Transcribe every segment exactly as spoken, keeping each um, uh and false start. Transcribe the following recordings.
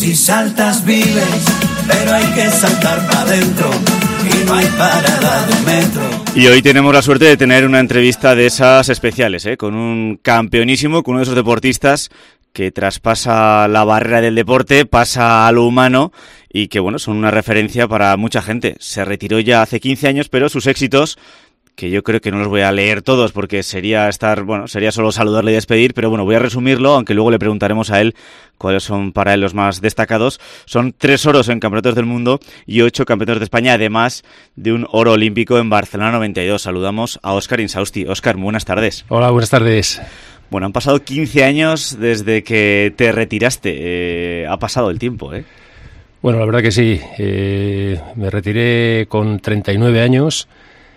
Si saltas vives, pero hay que saltar para adentro y no hay parada de metro. Y hoy tenemos la suerte de tener una entrevista de esas especiales, ¿eh? Con un campeonísimo, con uno de esos deportistas que traspasa la barrera del deporte, pasa a lo humano y que, bueno, son una referencia para mucha gente. Se retiró ya hace quince años, pero sus éxitos, que yo creo que no los voy a leer todos porque sería estar, bueno, sería solo saludarle y despedir, pero bueno, voy a resumirlo, aunque luego le preguntaremos a él cuáles son para él los más destacados. Son tres oros en campeonatos del mundo y ocho campeonatos de España, además de un oro olímpico en Barcelona noventa y dos. Saludamos a Óscar Insausti. Óscar, buenas tardes. Hola, buenas tardes. Bueno, han pasado quince años desde que te retiraste. Eh, ha pasado el tiempo, ¿eh? Bueno, la verdad que sí. Eh, me retiré con treinta y nueve años.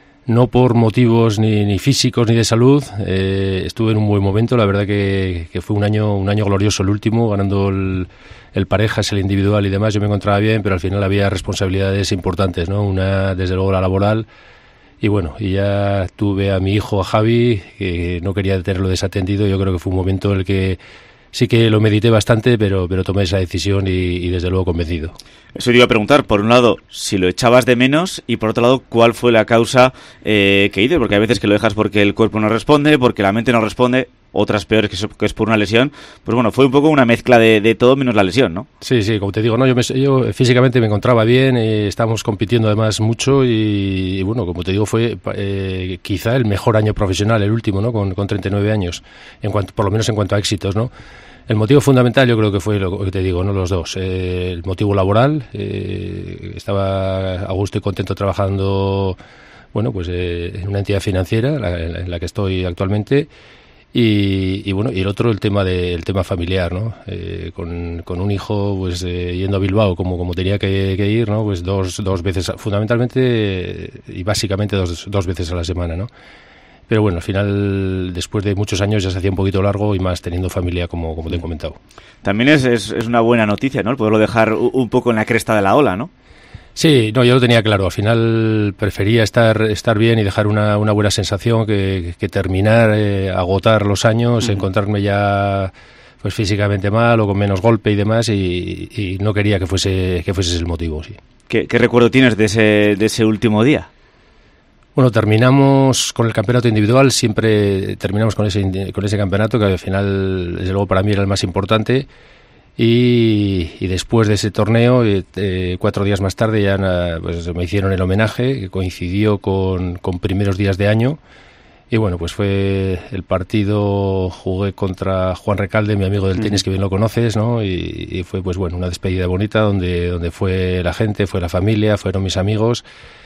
No por motivos ni, ni físicos ni de salud, eh, estuve en un buen momento, la verdad que, que fue un año un año glorioso el último, ganando el, el parejas, el individual y demás. Yo me encontraba bien, pero al final había responsabilidades importantes, ¿no? Una, desde luego, la laboral, y bueno, y ya tuve a mi hijo, a Javi, que no quería tenerlo desatendido. Yo creo que fue un momento en el que sí que lo medité bastante, pero, pero tomé esa decisión y, y desde luego convencido. Eso te iba a preguntar, por un lado, si lo echabas de menos, y por otro lado, ¿cuál fue la causa eh, que hice? Porque hay veces que lo dejas porque el cuerpo no responde, porque la mente no responde, otras peores que, que es por una lesión. Pues bueno, fue un poco una mezcla de, de todo menos la lesión, ¿no? Sí, sí, como te digo, no, yo, me, yo físicamente me encontraba bien, eh, estábamos compitiendo además mucho y, y bueno, como te digo, fue eh, quizá el mejor año profesional, el último, ¿no? Con, con treinta y nueve años, en cuanto, por lo menos en cuanto a éxitos, ¿no? El motivo fundamental yo creo que fue lo que te digo, no los dos. Eh, el motivo laboral, eh, estaba a gusto y contento trabajando, bueno, pues eh, en una entidad financiera, la, en la que estoy actualmente, y, y bueno, y el otro el tema de, el tema familiar, ¿no? Eh, con, con un hijo, pues eh, yendo a Bilbao como como tenía que, que ir, ¿no? Pues dos dos veces, fundamentalmente y básicamente dos dos veces a la semana, ¿no? Pero bueno, al final, después de muchos años ya se hacía un poquito largo y más teniendo familia, como, como te he comentado. También es, es, es una buena noticia, ¿no? El poderlo dejar un poco en la cresta de la ola, ¿no? Sí, no, yo lo tenía claro. Al final prefería estar estar bien y dejar una, una buena sensación que, que terminar, eh, agotar los años, uh-huh. encontrarme ya pues físicamente mal o con menos golpe y demás, y, y no quería que fuese que fuese ese el motivo, sí. ¿Qué, qué recuerdo tienes de ese, de ese último día? Bueno, terminamos con el campeonato individual, siempre terminamos con ese con ese campeonato que al final, desde luego, para mí era el más importante, y, y después de ese torneo, eh, cuatro días más tarde ya pues, me hicieron el homenaje, que coincidió con, con primeros días de año, y bueno, pues fue el partido, jugué contra Juan Recalde, mi amigo del tenis, que bien lo conoces, ¿no? Y, y fue pues bueno, una despedida bonita donde, donde fue la gente, fue la familia, fueron mis amigos.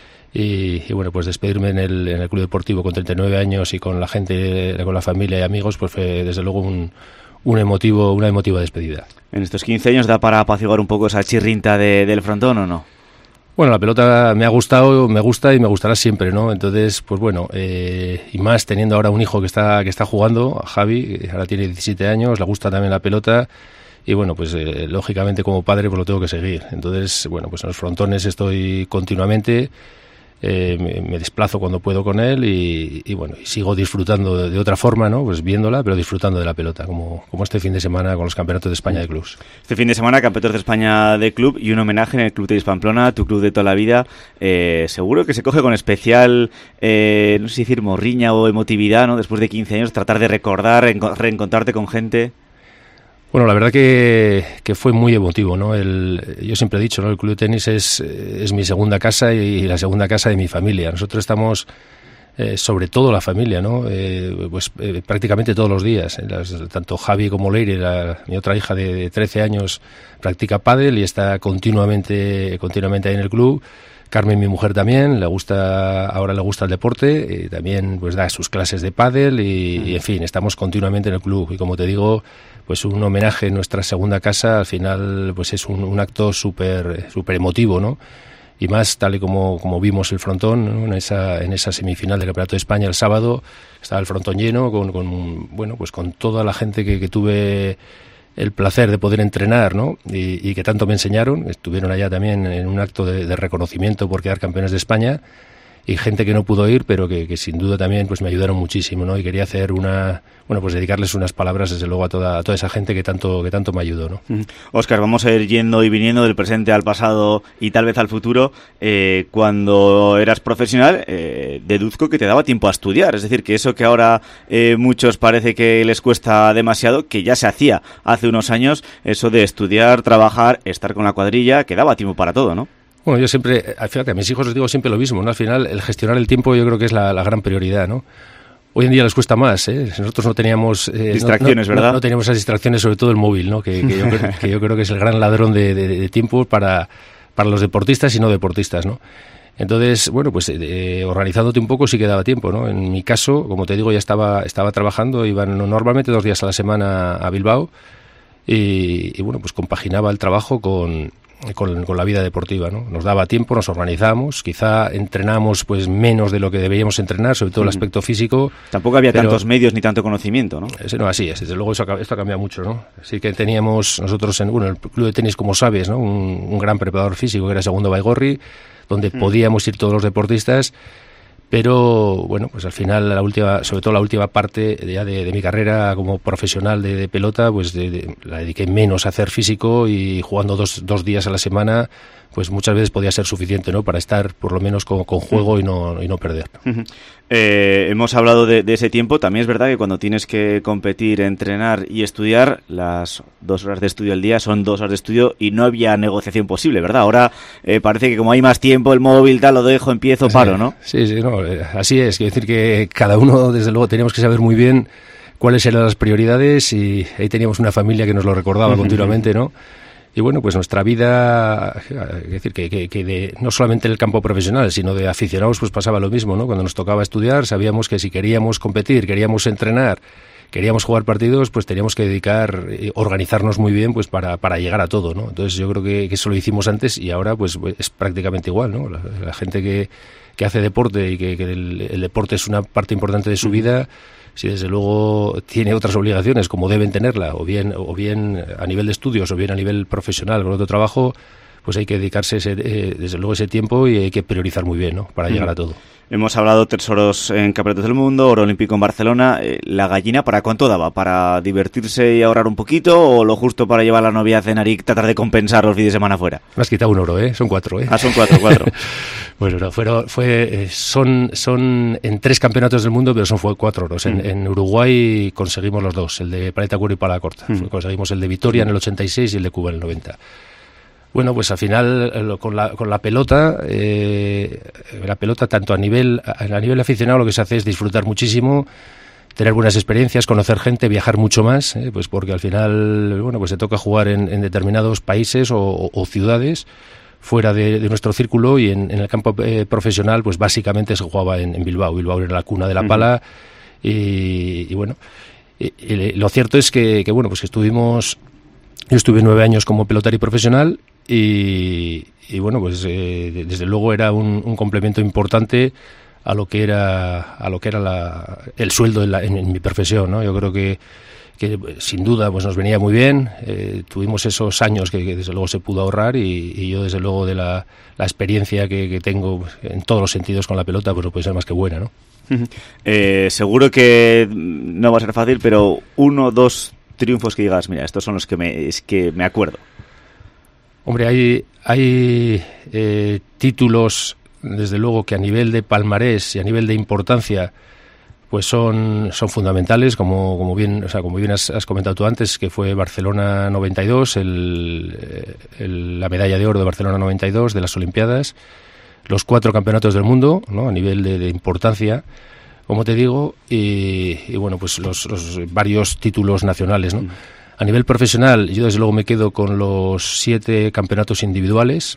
Y, y bueno, pues despedirme en el, en el Club Deportivo con treinta y nueve años y con la gente, con la familia y amigos, pues fue desde luego un, un emotivo, una emotiva despedida. ¿En estos quince años da para apaciguar un poco esa chirrinta de, del frontón o no? Bueno, la pelota me ha gustado, me gusta y me gustará siempre, ¿no? Entonces, pues bueno, eh, y más teniendo ahora un hijo que está, que está jugando, Javi, ahora tiene diecisiete años, le gusta también la pelota. Y bueno, pues eh, lógicamente como padre pues lo tengo que seguir. Entonces, bueno, pues en los frontones estoy continuamente. Eh, me, me desplazo cuando puedo con él y, y bueno, y sigo disfrutando de, de otra forma, ¿no? Pues viéndola, pero disfrutando de la pelota, como, como este fin de semana con los campeonatos de España de clubs. Este fin de semana, campeonatos de España de club y un homenaje en el Club Tenis Pamplona, tu club de toda la vida. Eh, seguro que se coge con especial, eh, no sé si decir morriña o emotividad, ¿no? Después de quince años, tratar de recordar, reencontrarte con gente. Bueno, la verdad que, que fue muy emotivo, ¿no? El, yo siempre he dicho, ¿no? El club de tenis es, es mi segunda casa y la segunda casa de mi familia. Nosotros estamos, eh, sobre todo la familia, ¿no? Eh, pues eh, prácticamente todos los días. Las, tanto Javi como Leire, la, mi otra hija de, de trece años, practica pádel y está continuamente, continuamente ahí en el club. Carmen, mi mujer, también le gusta, ahora le gusta el deporte, y también pues da sus clases de pádel y, y en fin, estamos continuamente en el club. Y como te digo, pues un homenaje en nuestra segunda casa, al final pues es un, un acto súper súper emotivo, ¿no? Y más tal y como, como vimos el frontón, ¿no? en esa en esa semifinal del Campeonato de España el sábado, estaba el frontón lleno con, con bueno pues con toda la gente que, que tuve el placer de poder entrenar, ¿no? Y, y que tanto me enseñaron. Estuvieron allá también en un acto de, de reconocimiento por quedar campeones de España. y gente que no pudo ir, pero que, que sin duda también pues me ayudaron muchísimo, ¿no? Y quería hacer una, bueno, pues dedicarles unas palabras desde luego a toda, a toda esa gente que tanto, que tanto me ayudó, ¿no? Óscar, vamos a ir yendo y viniendo del presente al pasado y tal vez al futuro. Eh, cuando eras profesional, eh, deduzco que te daba tiempo a estudiar, es decir, que eso que ahora eh, muchos parece que les cuesta demasiado, que ya se hacía hace unos años, eso de estudiar, trabajar, estar con la cuadrilla, que daba tiempo para todo, ¿no? Bueno, yo siempre, fíjate, a mis hijos les digo siempre lo mismo, ¿no? Al final, el gestionar el tiempo yo creo que es la, la gran prioridad, ¿no? Hoy en día les cuesta más, ¿eh? Nosotros no teníamos... Eh, distracciones, no, ¿verdad? No, no teníamos esas distracciones, sobre todo el móvil, ¿no? Que, que, yo, creo, que yo creo que es el gran ladrón de, de, de tiempo para, para los deportistas y no deportistas, ¿no? Entonces, bueno, pues eh, organizándote un poco sí que daba tiempo, ¿no? En mi caso, como te digo, ya estaba, estaba trabajando, iba normalmente dos días a la semana a Bilbao y, y bueno, pues compaginaba el trabajo con... Con, con la vida deportiva, ¿no? Nos daba tiempo, nos organizamos, quizá entrenamos pues menos de lo que deberíamos entrenar, sobre todo el aspecto físico. Tampoco había pero, tantos medios ni tanto conocimiento, ¿no? Ese, no, así es, desde luego eso, esto ha cambiado mucho, ¿no? Así que teníamos nosotros en bueno, el club de tenis, como sabes, ¿no? Un, un gran preparador físico que era Segundo Baigorri, donde mm. podíamos ir todos los deportistas. Pero bueno, pues al final, la última, sobre todo la última parte ya de, de mi carrera como profesional de, de pelota, pues de, de, la dediqué menos a hacer físico y jugando dos, dos días a la semana, pues muchas veces podía ser suficiente, ¿no? Para estar por lo menos con, con juego y no, y no perder. Uh-huh. Eh, hemos hablado de, de ese tiempo. También es verdad que cuando tienes que competir, entrenar y estudiar, las dos horas de estudio al día son dos horas de estudio y no había negociación posible, ¿verdad? Ahora eh, parece que como hay más tiempo, el móvil, tal, lo dejo, empiezo, sí, paro, ¿no? Sí, sí, no, así es. Quiero decir que cada uno, desde luego, teníamos que saber muy bien cuáles eran las prioridades y ahí teníamos una familia que nos lo recordaba uh-huh. continuamente, ¿no? Y bueno, pues nuestra vida, es decir, que, que, que de, no solamente en el campo profesional, sino de aficionados, pues pasaba lo mismo, ¿no? Cuando nos tocaba estudiar, sabíamos que si queríamos competir, queríamos entrenar, queríamos jugar partidos, pues teníamos que dedicar, organizarnos muy bien, pues para, para llegar a todo, ¿no? Entonces yo creo que, que eso lo hicimos antes y ahora, pues es prácticamente igual, ¿no? La, la gente que, que hace deporte y que, que el, el deporte es una parte importante de su vida, si desde luego tiene otras obligaciones como deben tenerla, o bien o bien a nivel de estudios o bien a nivel profesional con otro trabajo, pues hay que dedicarse ese, eh, desde luego ese tiempo y hay que priorizar muy bien, ¿no? Para mm. llegar a todo. Hemos hablado tres oros en Campeonatos del Mundo, oro olímpico en Barcelona. Eh, ¿La gallina para cuánto daba? ¿Para divertirse y ahorrar un poquito o lo justo para llevar a la novia a cenar y tratar de compensar los fines de semana fuera? Me has quitado un oro, ¿eh? Son cuatro, ¿eh? Ah, son cuatro, cuatro. Bueno, no, fueron, fue, son, son en tres campeonatos del mundo, pero son fue cuatro oros. Mm. En, en Uruguay conseguimos los dos, el de paleta cuero y pala corta. Mm. Conseguimos el de Vitoria en el ochenta y seis y el de Cuba en el noventa. Bueno, pues al final con la, con la pelota, eh, la pelota tanto a nivel, a, a nivel aficionado lo que se hace es disfrutar muchísimo, tener buenas experiencias, conocer gente, viajar mucho más, eh, pues porque al final, bueno, pues te toca jugar en, en determinados países o, o, o ciudades fuera de, de nuestro círculo y en, en el campo eh, profesional, pues básicamente se jugaba en, en Bilbao. Bilbao era la cuna de la pala uh-huh. y, y bueno, y, y lo cierto es que, que bueno, pues que estuvimos, yo estuve nueve años como pelotari profesional. Y, y bueno, pues eh, desde luego era un, un complemento importante a lo que era a lo que era la, el sueldo en, la, en, en mi profesión, ¿no? Yo creo que, que sin duda pues nos venía muy bien. Eh, tuvimos esos años que, que desde luego se pudo ahorrar y, y yo desde luego de la, la experiencia que, que tengo en todos los sentidos con la pelota pues no puede ser más que buena, ¿no? Eh, seguro que no va a ser fácil, pero uno, dos triunfos que digas, mira, estos son los que me, es que me acuerdo. Hombre, hay, hay eh, títulos, desde luego, que a nivel de palmarés y a nivel de importancia, pues son, son fundamentales, como, como bien, o sea, como bien has, has comentado tú antes, que fue Barcelona noventa y dos, el, el, la medalla de oro de Barcelona noventa y dos de las Olimpiadas, los cuatro campeonatos del mundo, ¿no? A nivel de, de importancia, como te digo, y, y bueno, pues los, los varios títulos nacionales, ¿no? Mm. A nivel profesional, yo desde luego me quedo con los siete campeonatos individuales,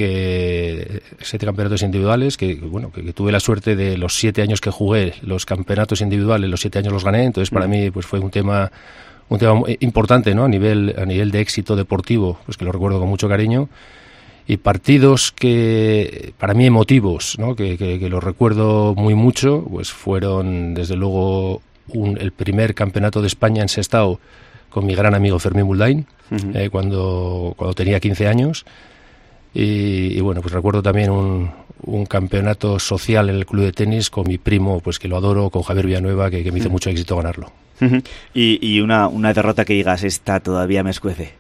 que siete campeonatos individuales, que bueno, que, que tuve la suerte de los siete años que jugué, los campeonatos individuales, los siete años los gané, entonces para mm. mí pues fue un tema, un tema importante, ¿no? A nivel, a nivel de éxito deportivo, pues que lo recuerdo con mucho cariño. Y partidos que para mí emotivos, ¿no? Que, que, que los recuerdo muy mucho, pues fueron desde luego un, el primer campeonato de España en Sestao con mi gran amigo Fermín Muldain, uh-huh. eh, cuando, cuando tenía quince años. Y, y bueno, pues recuerdo también un, un campeonato social en el club de tenis con mi primo, pues que lo adoro, con Javier Villanueva, que, que me hizo mucho éxito ganarlo. y y una, una derrota que digas, esta todavía me escuece.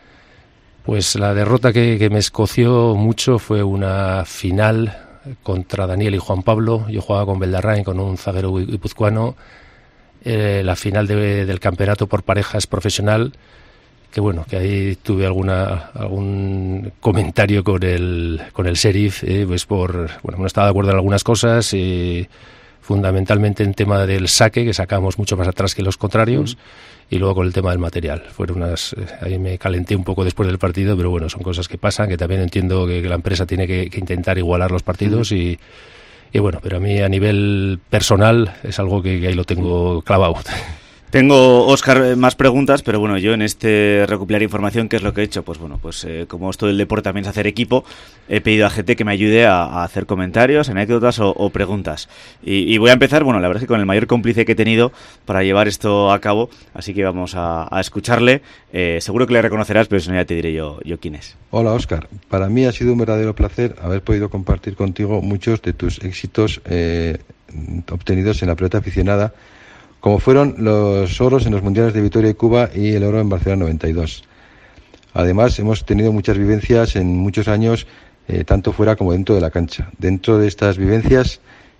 Pues la derrota que, que me escoció mucho fue una final contra Daniel y Juan Pablo. Yo jugaba con Beldarrain, con un zaguero guipuzcoano, eh, la final de, del campeonato por parejas profesional, que bueno, que ahí tuve alguna algún comentario con el con el sheriff, eh, pues por, bueno, no estaba de acuerdo en algunas cosas, y fundamentalmente en tema del saque, que sacamos mucho más atrás que los contrarios, mm. y luego con el tema del material. Fueron unas, eh, ahí me calenté un poco después del partido, pero bueno, son cosas que pasan, que también entiendo que, que la empresa tiene que, que intentar igualar los partidos, mm. y, y bueno, pero a mí a nivel personal es algo que, que ahí lo tengo clavado. Tengo, Óscar, más preguntas, pero bueno, yo en este recopilar información, ¿qué es lo que he hecho? Pues bueno, pues eh, como esto del deporte también es hacer equipo, he pedido a gente que me ayude a, a hacer comentarios, anécdotas o, o preguntas. Y, y voy a empezar, bueno, la verdad es que con el mayor cómplice que he tenido para llevar esto a cabo, así que vamos a, a escucharle. Eh, seguro que le reconocerás, pero si no ya te diré yo, yo quién es. Hola, Óscar. Para mí ha sido un verdadero placer haber podido compartir contigo muchos de tus éxitos eh, obtenidos en la pelota aficionada, como fueron los oros en los mundiales de Vitoria y Cuba y el oro en Barcelona noventa y dos. Además, hemos tenido muchas vivencias en muchos años, eh, tanto fuera como dentro de la cancha. Dentro de estas vivencias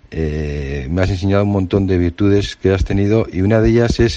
eh, me has enseñado un montón de virtudes que has tenido, y una de ellas es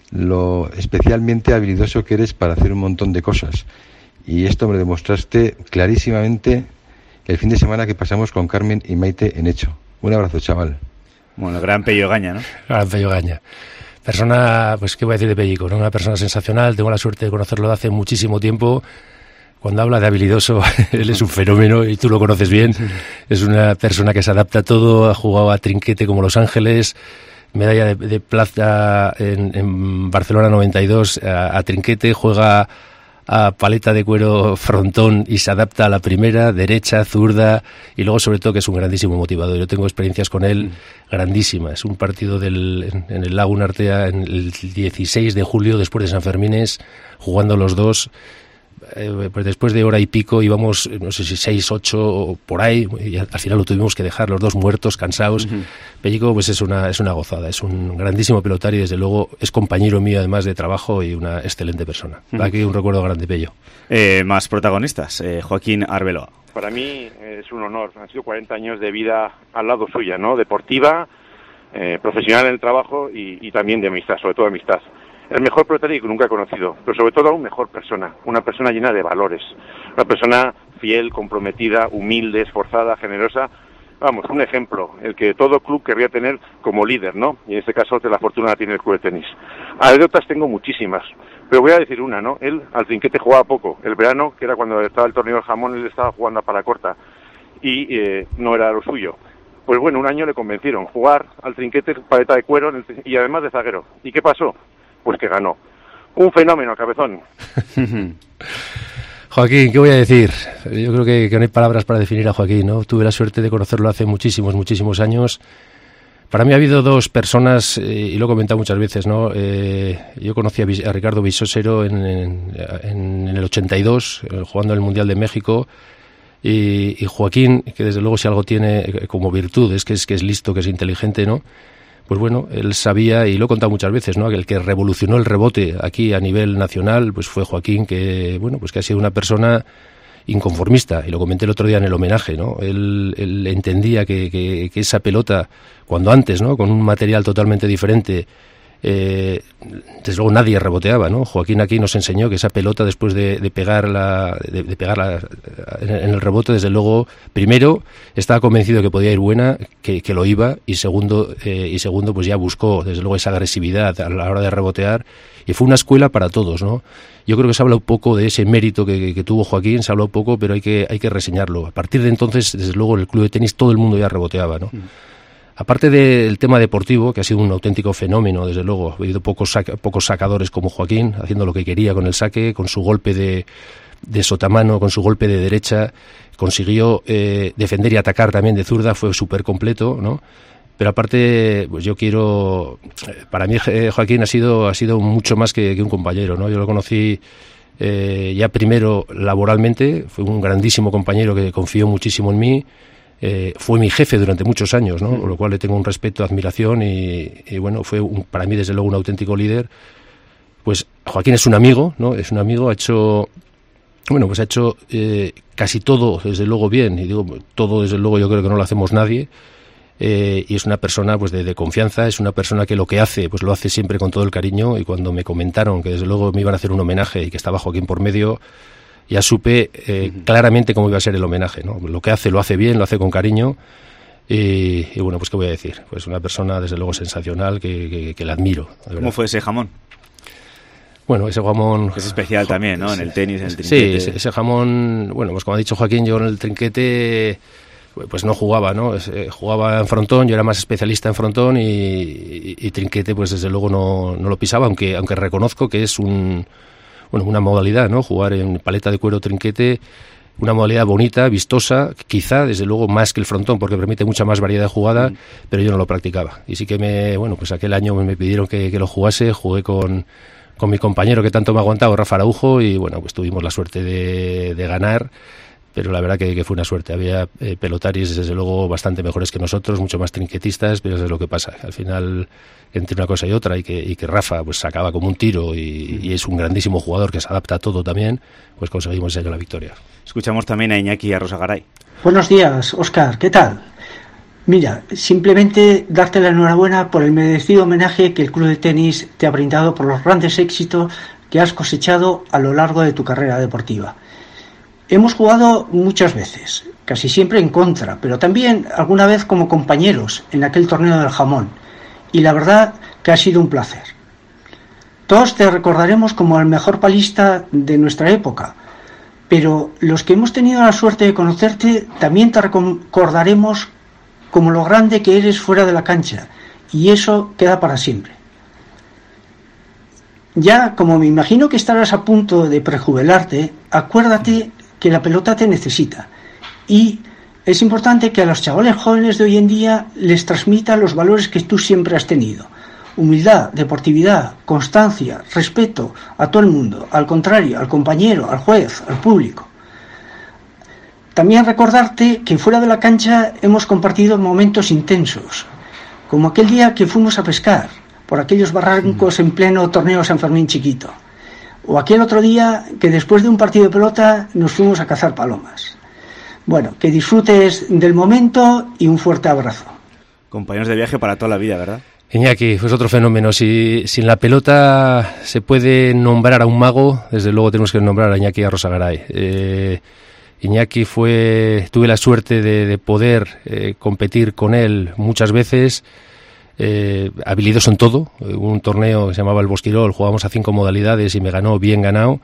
lo especialmente habilidoso que eres para hacer un montón de cosas. Y esto me lo demostraste clarísimamente el fin de semana que pasamos con Carmen y Maite en Hecho. Un abrazo, chaval. Bueno, gran Pello Gaña, ¿no? Gran Pello Gaña. Persona, pues qué voy a decir de Pellico, ¿no? Una persona sensacional, tengo la suerte de conocerlo de hace muchísimo tiempo. Cuando habla de habilidoso, él es un fenómeno y tú lo conoces bien. Es una persona que se adapta a todo, ha jugado a trinquete como Los Ángeles, medalla de, de plata en, en Barcelona noventa y dos a, a trinquete, juega a paleta de cuero frontón y se adapta a la primera, derecha, zurda, y luego sobre todo que es un grandísimo motivador. Yo tengo experiencias con él grandísimas. Un partido del, en, en el Lago Nartea en el dieciséis de julio, después de San Fermines, jugando los dos. Eh, pues después de hora y pico íbamos, no sé si seis, ocho por ahí, y al final lo tuvimos que dejar los dos muertos, cansados. Uh-huh. Pellico pues es una es una gozada, es un grandísimo pelotario y desde luego es compañero mío además de trabajo y una excelente persona. Uh-huh. Aquí un recuerdo grande, Pello. Eh, más protagonistas, eh, Joaquín Arbeloa. Para mí es un honor, han sido cuarenta años de vida al lado suya, ¿no? Deportiva, eh, profesional en el trabajo y, y también de amistad, sobre todo de amistad. El mejor pelotario que nunca he conocido, pero sobre todo aún mejor persona, una persona llena de valores, una persona fiel, comprometida, humilde, esforzada, generosa. Vamos, un ejemplo, el que todo club querría tener como líder, ¿no? Y en este caso de la fortuna la tiene el club de tenis. Anécdotas tengo muchísimas, pero voy a decir una, ¿no? Él al trinquete jugaba poco. El verano, que era cuando estaba el torneo del jamón, él estaba jugando a pala corta y eh, no era lo suyo. Pues bueno, un año le convencieron jugar al trinquete, paleta de cuero y además de zaguero. ¿Y qué pasó? Pues que ganó. Un fenómeno, cabezón. Joaquín, ¿qué voy a decir? Yo creo que, que no hay palabras para definir a Joaquín, ¿no? Tuve la suerte de conocerlo hace muchísimos, muchísimos años. Para mí ha habido dos personas, eh, y lo he comentado muchas veces, ¿no? Eh, yo conocí a, a Ricardo Bisósero en, en, en, en el ochenta y dos, eh, jugando en el Mundial de México, y, y Joaquín, que desde luego si algo tiene como virtud es que es que es listo, que es inteligente, ¿no? Pues bueno, él sabía, y lo he contado muchas veces, ¿no? Que el que revolucionó el rebote aquí a nivel nacional, pues fue Joaquín, que bueno, pues que ha sido una persona inconformista, y lo comenté el otro día en el homenaje, ¿no? Él, él entendía que, que, que esa pelota, cuando antes, ¿no? Con un material totalmente diferente, eh, desde luego nadie reboteaba, ¿no? Joaquín aquí nos enseñó que esa pelota, después de, de pegarla, de, de pegarla en, en el rebote, desde luego, primero estaba convencido de que podía ir buena, que, que lo iba, y segundo, eh, y segundo, pues ya buscó, desde luego, esa agresividad a la hora de rebotear, y fue una escuela para todos, ¿no? Yo creo que se habla un poco de ese mérito que, que, que tuvo Joaquín, se habla un poco, pero hay que, hay que reseñarlo. A partir de entonces, desde luego, en el club de tenis todo el mundo ya reboteaba, ¿no? Mm. Aparte del tema deportivo, que ha sido un auténtico fenómeno, desde luego, ha habido pocos, saca, pocos sacadores como Joaquín, haciendo lo que quería con el saque, con su golpe de, de sotamano, con su golpe de derecha, consiguió eh, defender y atacar también de zurda, fue súper completo, ¿no? Pero aparte, pues yo quiero, para mí eh, Joaquín ha sido, ha sido mucho más que, que un compañero, ¿no? Yo lo conocí eh, ya primero laboralmente, fue un grandísimo compañero que confió muchísimo en mí. Eh, fue mi jefe durante muchos años, ¿no? Por lo cual le tengo un respeto, admiración y, y bueno, fue un, para mí desde luego un auténtico líder. Pues Joaquín es un amigo, ¿no? Es un amigo, ha hecho, bueno, pues ha hecho eh, casi todo, desde luego bien, y digo, todo desde luego yo creo que no lo hacemos nadie, eh, y es una persona pues de, de confianza, es una persona que lo que hace, pues lo hace siempre con todo el cariño, y cuando me comentaron que desde luego me iban a hacer un homenaje y que estaba Joaquín por medio, ya supe eh, uh-huh. claramente cómo iba a ser el homenaje, ¿no? Lo que hace, lo hace bien, lo hace con cariño, y, y bueno, pues qué voy a decir, pues una persona desde luego sensacional que, que, que la admiro. ¿Cómo fue ese jamón? Bueno, ese jamón... Es especial jo, también, ¿no? En el tenis, en el trinquete. Sí, ese, ese jamón, bueno, pues como ha dicho Joaquín, yo en el trinquete pues no jugaba, ¿no? Jugaba en frontón, yo era más especialista en frontón y, y, y trinquete pues desde luego no, no lo pisaba, aunque aunque reconozco que es un bueno una modalidad, ¿no? Jugar en paleta de cuero trinquete, una modalidad bonita, vistosa, quizá desde luego más que el frontón porque permite mucha más variedad de jugada, mm. pero yo no lo practicaba. Y sí que me, bueno, pues aquel año me pidieron que, que lo jugase, jugué con con mi compañero que tanto me ha aguantado, Rafa Araujo, y bueno, pues tuvimos la suerte de, de ganar, pero la verdad que, que fue una suerte. Había eh, pelotaris desde luego bastante mejores que nosotros, mucho más trinquetistas, pero eso es lo que pasa. Al final, entre una cosa y otra, y que, y que Rafa pues sacaba como un tiro y, y es un grandísimo jugador que se adapta a todo también, pues conseguimos ese año la victoria. Escuchamos también a Iñaki Arrosagaray. Buenos días, Óscar, ¿qué tal? Mira, simplemente darte la enhorabuena por el merecido homenaje que el Club de Tenis te ha brindado por los grandes éxitos que has cosechado a lo largo de tu carrera deportiva. Hemos jugado muchas veces, casi siempre en contra, pero también alguna vez como compañeros en aquel torneo del jamón, y la verdad que ha sido un placer. Todos te recordaremos como el mejor palista de nuestra época, pero los que hemos tenido la suerte de conocerte también te recordaremos como lo grande que eres fuera de la cancha, y eso queda para siempre. Ya, como me imagino que estarás a punto de prejubilarte, acuérdate que la pelota te necesita, y es importante que a los chavales jóvenes de hoy en día les transmita los valores que tú siempre has tenido: humildad, deportividad, constancia, respeto a todo el mundo, al contrario, al compañero, al juez, al público. También recordarte que fuera de la cancha hemos compartido momentos intensos, como aquel día que fuimos a pescar por aquellos barrancos en pleno torneo San Fermín chiquito, o aquel otro día que después de un partido de pelota nos fuimos a cazar palomas. Bueno, que disfrutes del momento y un fuerte abrazo. Compañeros de viaje para toda la vida, ¿verdad? Iñaki, pues otro fenómeno. Si, si en la pelota se puede nombrar a un mago, desde luego tenemos que nombrar a Iñaki Arrosagaray. Eh... Iñaki fue, tuve la suerte de, de poder eh, competir con él muchas veces, eh, habilidoso en todo. Un torneo que se llamaba el Bosquirol, jugábamos a cinco modalidades y me ganó bien ganado.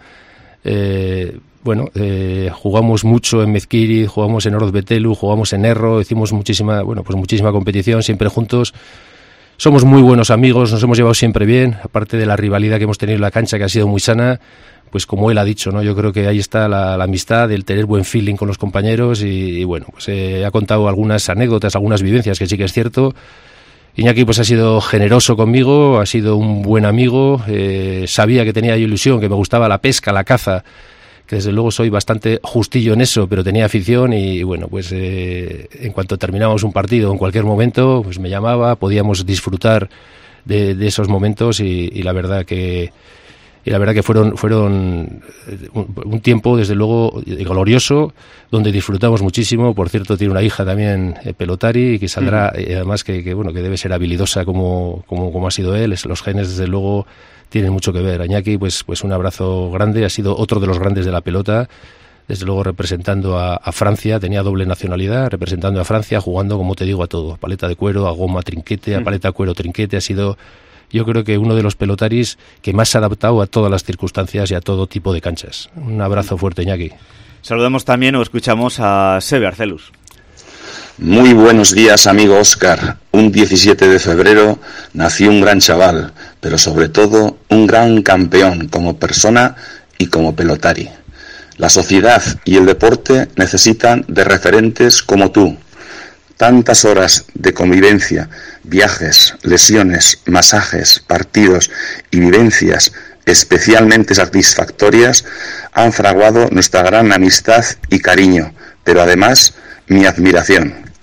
Eh, bueno, eh, jugamos mucho en Mezquiri, jugamos en Oroz Betelu, jugamos en Erro, hicimos muchísima, bueno, pues muchísima competición, siempre juntos. Somos muy buenos amigos, nos hemos llevado siempre bien, aparte de la rivalidad que hemos tenido en la cancha, que ha sido muy sana. Pues como él ha dicho, ¿no? Yo creo que ahí está la, la amistad, el tener buen feeling con los compañeros y, y bueno, pues eh, ha contado algunas anécdotas, algunas vivencias, que sí que es cierto. Iñaki pues ha sido generoso conmigo, ha sido un buen amigo, eh, sabía que tenía yo ilusión, que me gustaba la pesca, la caza, que desde luego soy bastante justillo en eso, pero tenía afición y bueno, pues eh, en cuanto terminábamos un partido en cualquier momento, pues me llamaba, podíamos disfrutar de, de esos momentos y, y la verdad que... Y la verdad que fueron fueron un, un tiempo, desde luego, glorioso, donde disfrutamos muchísimo. Por cierto, tiene una hija también, eh, pelotari, que saldrá, uh-huh. y además que, que bueno que debe ser habilidosa como, como, como ha sido él. Los genes, desde luego, tienen mucho que ver. Iñaki, pues, pues un abrazo grande, ha sido otro de los grandes de la pelota, desde luego representando a, a Francia, tenía doble nacionalidad, representando a Francia, jugando, como te digo, a todo. Paleta de cuero, a goma, trinquete, a paleta de cuero, trinquete, ha sido... Yo creo que uno de los pelotaris que más se ha adaptado a todas las circunstancias y a todo tipo de canchas. Un abrazo fuerte, Iñaki. Saludamos también o escuchamos a Sebe Arcelus. Muy buenos días, amigo Óscar. Un diecisiete de febrero nació un gran chaval, pero sobre todo un gran campeón como persona y como pelotari. La sociedad y el deporte necesitan de referentes como tú. Tantas horas de convivencia, viajes, lesiones, masajes, partidos y vivencias especialmente satisfactorias han fraguado nuestra gran amistad y cariño, pero además mi admiración.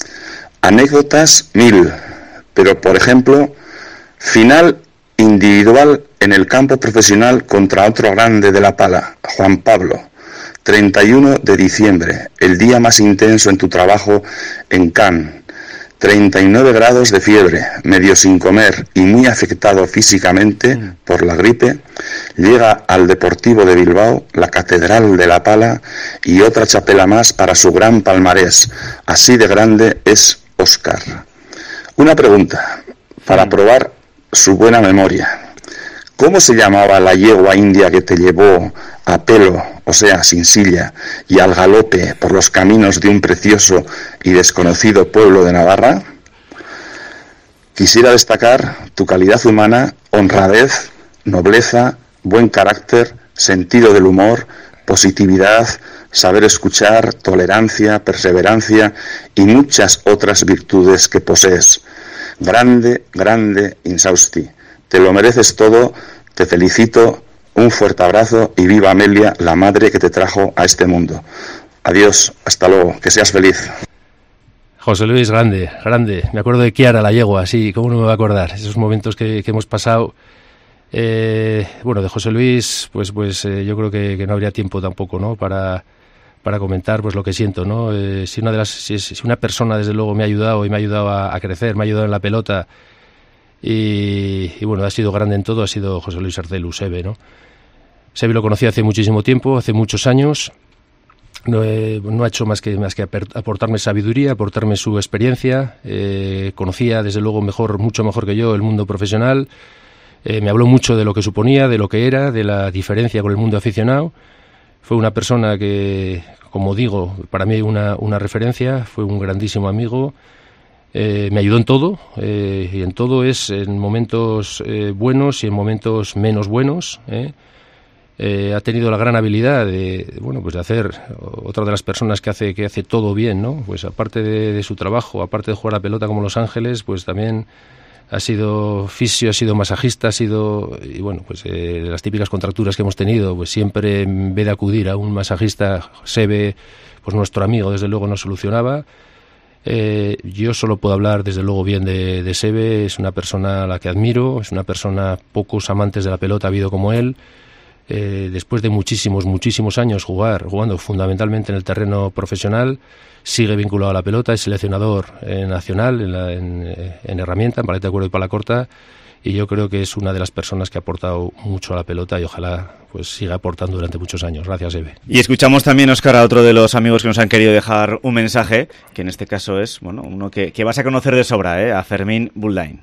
Anécdotas mil, pero por ejemplo, final individual en el campo profesional contra otro grande de la pala, Juan Pablo, treinta y uno de diciembre, el día más intenso en tu trabajo en Cannes. treinta y nueve grados de fiebre, medio sin comer y muy afectado físicamente por la gripe, llega al Deportivo de Bilbao, la Catedral de la Pala y otra chapela más para su gran palmarés. Así de grande es Óscar. Una pregunta, para probar su buena memoria. ¿Cómo se llamaba la yegua india que te llevó a pelo, o sea, sin silla, y al galope por los caminos de un precioso y desconocido pueblo de Navarra? Quisiera destacar tu calidad humana, honradez, nobleza, buen carácter, sentido del humor, positividad, saber escuchar, tolerancia, perseverancia y muchas otras virtudes que posees. Grande, grande Insausti. Te lo mereces todo, te felicito, un fuerte abrazo y viva Amelia, la madre que te trajo a este mundo. Adiós, hasta luego, que seas feliz. José Luis, grande, grande. Me acuerdo de Kiara, la yegua, sí, cómo no me va a acordar. Esos momentos que, que hemos pasado. Eh, bueno, de José Luis, pues pues eh, yo creo que, que no habría tiempo tampoco, ¿no? Para, para comentar pues lo que siento, ¿no? Eh, si una de las, si, si una persona desde luego me ha ayudado y me ha ayudado a, a crecer, me ha ayudado en la pelota y, y bueno, ha sido grande en todo, ha sido José Luis Arcelu, Sebe, ¿no? Sebe lo conocí hace muchísimo tiempo, hace muchos años. No, he, no ha hecho más que más que aportarme sabiduría, aportarme su experiencia. Eh, conocía desde luego mejor, mucho mejor que yo el mundo profesional. Eh, me habló mucho de lo que suponía, de lo que era, de la diferencia con el mundo aficionado. Fue una persona que, como digo, para mí una, una referencia. Fue un grandísimo amigo. Eh, me ayudó en todo, eh, y en todo es en momentos eh, buenos y en momentos menos buenos, ¿eh? Eh, ha tenido la gran habilidad de, bueno, pues de hacer, otra de las personas que hace que hace todo bien, ¿no? Pues aparte de, de su trabajo, aparte de jugar a pelota como Los Ángeles, pues también ha sido fisio, ha sido masajista, ha sido, y bueno, pues eh, las típicas contracturas que hemos tenido, pues siempre en vez de acudir a un masajista, Sebe, pues nuestro amigo desde luego nos solucionaba. Eh, yo solo puedo hablar desde luego bien de, de Sebe. Es una persona a la que admiro, es una persona, pocos amantes de la pelota ha habido como él. Eh, después de muchísimos, muchísimos años jugar, jugando fundamentalmente en el terreno profesional, sigue vinculado a la pelota, es seleccionador eh, nacional en, la, en, en herramienta, en paleta de cuero y pala corta, y yo creo que es una de las personas que ha aportado mucho a la pelota y ojalá pues siga aportando durante muchos años. Gracias, Eve. Y escuchamos también, Óscar, a otro de los amigos que nos han querido dejar un mensaje, que en este caso es, bueno, uno que, que vas a conocer de sobra, ¿eh? A Fermín Buldain.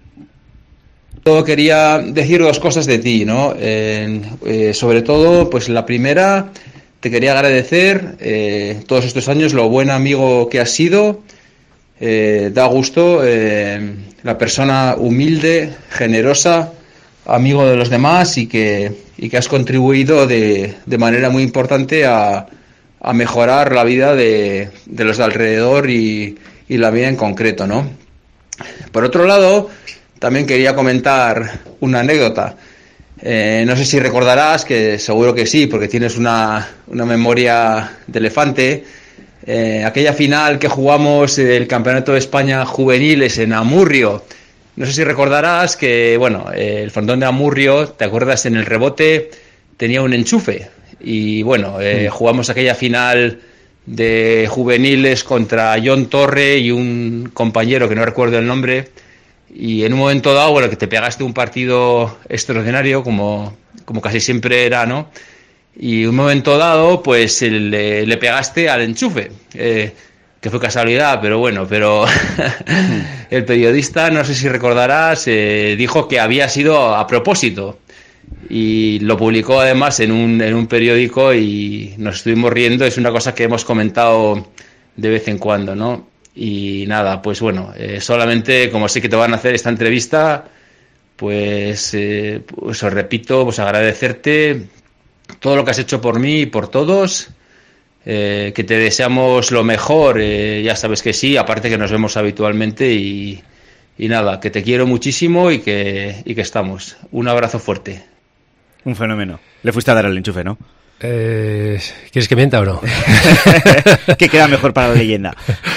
Yo quería decir dos cosas de ti, ¿no? Eh, eh, sobre todo, pues la primera, te quería agradecer eh, todos estos años lo buen amigo que has sido. Eh, da gusto, eh, la persona humilde, generosa, amigo de los demás y que, y que has contribuido de, de manera muy importante a, a mejorar la vida de, de los de alrededor y, y la mía en concreto, ¿no? Por otro lado, también quería comentar una anécdota. Eh, no sé si recordarás, que seguro que sí, porque tienes una, una memoria de elefante. Eh, aquella final que jugamos el Campeonato de España Juveniles en Amurrio. No sé si recordarás que, bueno, eh, el frontón de Amurrio, ¿te acuerdas? En el rebote tenía un enchufe. Y bueno, eh, jugamos aquella final de juveniles contra John Torre y un compañero que no recuerdo el nombre. Y en un momento dado, bueno, que te pegaste un partido extraordinario, como, como casi siempre era, ¿no? Y un momento dado, pues le, le pegaste al enchufe, eh, que fue casualidad, pero bueno, pero el periodista, no sé si recordarás, eh, dijo que había sido a propósito. Y lo publicó además en un, en un periódico y nos estuvimos riendo. Es una cosa que hemos comentado de vez en cuando, ¿no? Y nada, pues bueno, eh, solamente como sé que te van a hacer esta entrevista, pues, eh, pues os repito, pues agradecerte todo lo que has hecho por mí y por todos, eh, que te deseamos lo mejor, eh, ya sabes que sí, aparte que nos vemos habitualmente y, y nada, que te quiero muchísimo y que, y que estamos. Un abrazo fuerte. Un fenómeno. Le fuiste a dar el enchufe, ¿no? Eh, ¿Quieres que mienta o no? Que queda mejor para la leyenda.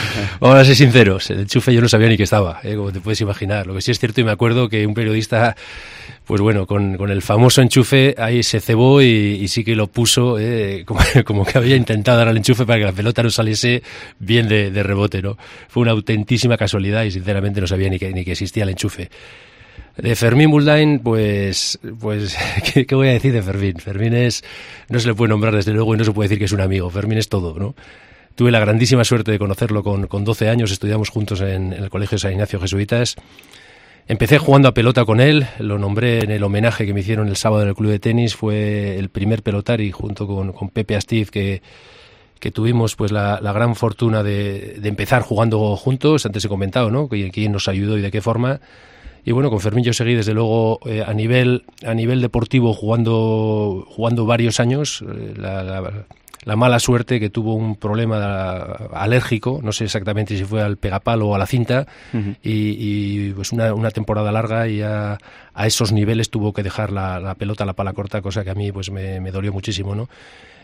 Vamos a ser sinceros, el enchufe yo no sabía ni que estaba, ¿eh? Como te puedes imaginar. Lo que sí es cierto, y me acuerdo que un periodista, pues bueno, con, con el famoso enchufe ahí se cebó y, y sí que lo puso, ¿eh? como, como que había intentado dar al enchufe para que la pelota no saliese bien de, de rebote, ¿no? Fue una autentísima casualidad y sinceramente no sabía ni que, ni que existía el enchufe. De Fermín Buldain, pues, pues ¿qué, ¿qué voy a decir de Fermín? Fermín es, no se le puede nombrar desde luego y no se puede decir que es un amigo. Fermín es todo, ¿no? Tuve la grandísima suerte de conocerlo con, con doce años, estudiamos juntos en, en el Colegio San Ignacio Jesuitas. Empecé jugando a pelota con él, lo nombré en el homenaje que me hicieron el sábado en el club de tenis, fue el primer pelotari junto con, con Pepe Astiz que, que tuvimos pues la, la gran fortuna de, de empezar jugando juntos. Antes he comentado, ¿no?, quién nos ayudó y de qué forma. Y bueno, con Fermín yo seguí desde luego eh, a nivel a nivel deportivo jugando jugando varios años. Eh, la, la, la mala suerte que tuvo un problema de, alérgico, no sé exactamente si fue al pegapalo o a la cinta, uh-huh. y, y pues una, una temporada larga y a, a esos niveles tuvo que dejar la, la pelota a la pala corta, cosa que a mí pues me, me dolió muchísimo, ¿no?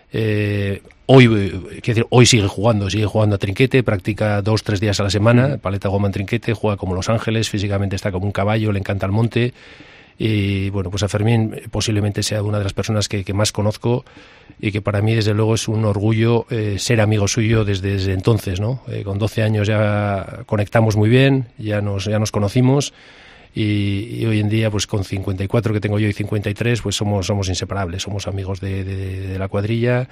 Eh, hoy, quiero decir, hoy sigue jugando, sigue jugando a trinquete, practica dos, tres días a la semana, paleta goma en trinquete, juega como Los Ángeles, físicamente está como un caballo, le encanta el monte. Y bueno, pues a Fermín posiblemente sea una de las personas que, que más conozco y que para mí desde luego es un orgullo eh, ser amigo suyo desde, desde entonces, ¿no? Eh, con doce años ya conectamos muy bien, ya nos, ya nos conocimos. Y, y hoy en día, pues con cincuenta y cuatro que tengo yo y cincuenta y tres, pues somos, somos inseparables, somos amigos de, de, de la cuadrilla.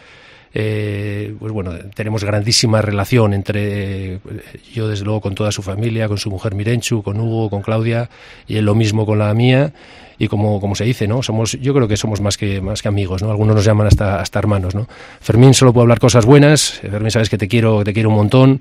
Eh, pues bueno, tenemos grandísima relación entre eh, yo desde luego con toda su familia, con su mujer Mirenchu, con Hugo, con Claudia, y él lo mismo con la mía. Y como, como se dice, ¿no? Somos, yo creo que somos más que, más que amigos, ¿no? Algunos nos llaman hasta, hasta hermanos, ¿no? Fermín, solo puedo hablar cosas buenas. Fermín, sabes que te quiero, te quiero un montón.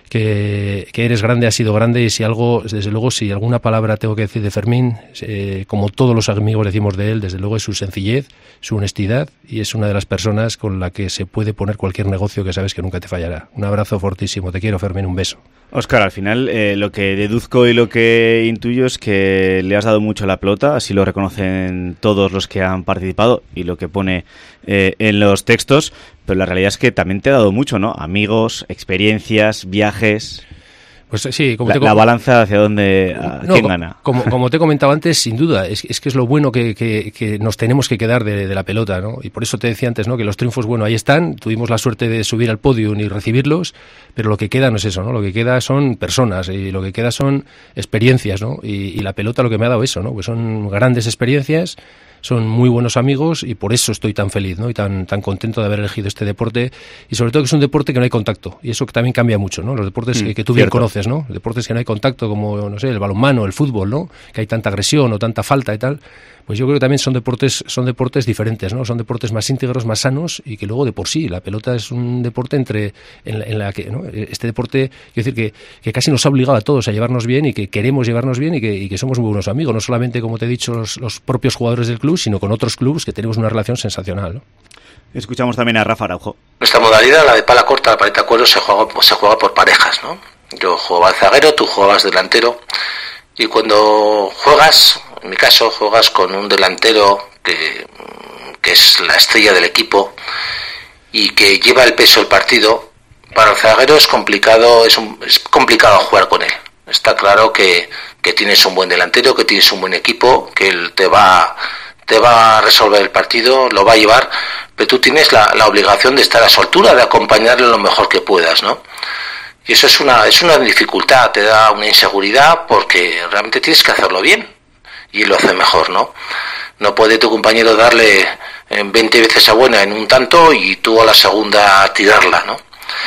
Que, que eres grande, has sido grande, y si algo, desde luego, si alguna palabra tengo que decir de Fermín, eh, como todos los amigos decimos de él, desde luego es su sencillez, su honestidad, y es una de las personas con la que se puede poner cualquier negocio que sabes que nunca te fallará. Un abrazo fortísimo, te quiero, Fermín, un beso. Óscar, al final eh, lo que deduzco y lo que intuyo es que le has dado mucho a la pelota, así lo reconocen todos los que han participado y lo que pone eh, en los textos, pero la realidad es que también te ha dado mucho, ¿no? Amigos, experiencias, viajes. Pues sí, como la, te la balanza hacia dónde, a, no, quién gana. Como, como te he comentado antes, sin duda, es, es que es lo bueno que, que, que nos tenemos que quedar de, de la pelota, ¿no? Y por eso te decía antes, ¿no?, que los triunfos, bueno, ahí están, tuvimos la suerte de subir al podio y recibirlos, pero lo que queda no es eso, ¿no? Lo que queda son personas y lo que queda son experiencias, ¿no? Y, y la pelota lo que me ha dado eso, ¿no? Pues son grandes experiencias, son muy buenos amigos y por eso estoy tan feliz, ¿no?, y tan, tan contento de haber elegido este deporte, y sobre todo que es un deporte que no hay contacto, y eso que también cambia mucho, ¿no? Los deportes mm, que, que tú bien cierto. conoces, ¿no? Deportes que no hay contacto, como, no sé, el balonmano, el fútbol, ¿no?, que hay tanta agresión o tanta falta y tal. Pues yo creo que también son deportes, son deportes diferentes, ¿no? Son deportes más íntegros, más sanos, y que luego de por sí la pelota es un deporte entre en la, en la que, ¿no?, este deporte, quiero decir que, que casi nos ha obligado a todos a llevarnos bien y que queremos llevarnos bien y que, y que somos muy buenos amigos, no solamente, como te he dicho, los, los propios jugadores del club, sino con otros clubes que tenemos una relación sensacional, ¿no? Escuchamos también a Rafa Araujo. Nuestra modalidad, la de pala corta, la paleta cuero, se juega, se juega por parejas, ¿no? Yo jugaba de zaguero, tú jugabas delantero, y cuando juegas, en mi caso, juegas con un delantero que, que es la estrella del equipo y que lleva el peso del partido. Para el zaguero es complicado, es, un, es complicado jugar con él. Está claro que, que tienes un buen delantero, que tienes un buen equipo, que él te va, te va a resolver el partido, lo va a llevar, pero tú tienes la, la obligación de estar a su altura, de acompañarle lo mejor que puedas, ¿no? Y eso es una, es una dificultad, te da una inseguridad porque realmente tienes que hacerlo bien y lo hace mejor, ¿no? No puede tu compañero darle veinte veces a buena en un tanto y tú a la segunda tirarla, ¿no?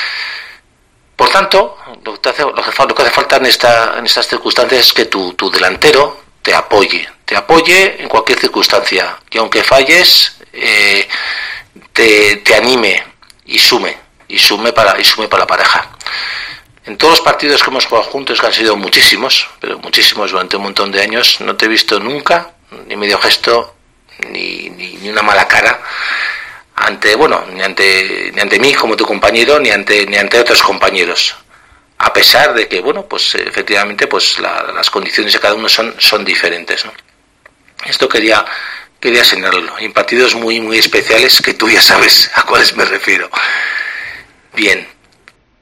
Por tanto, lo que hace, lo que, lo que hace falta en, esta, en estas circunstancias es que tu, tu delantero te apoye, te apoye en cualquier circunstancia, y aunque falles, eh, te, te anime y sume, y sume para, y sume para la pareja. En todos los partidos que hemos jugado juntos, que han sido muchísimos, pero muchísimos durante un montón de años, no te he visto nunca, ni medio gesto, ni, ni, ni una mala cara, ante, bueno, ni ante, ni ante mí como tu compañero, ni ante, ni ante otros compañeros. A pesar de que, bueno, pues efectivamente, pues la, las condiciones de cada uno son, son diferentes, ¿no? Esto quería, quería señalarlo. En partidos muy, muy especiales, que tú ya sabes a cuáles me refiero. Bien.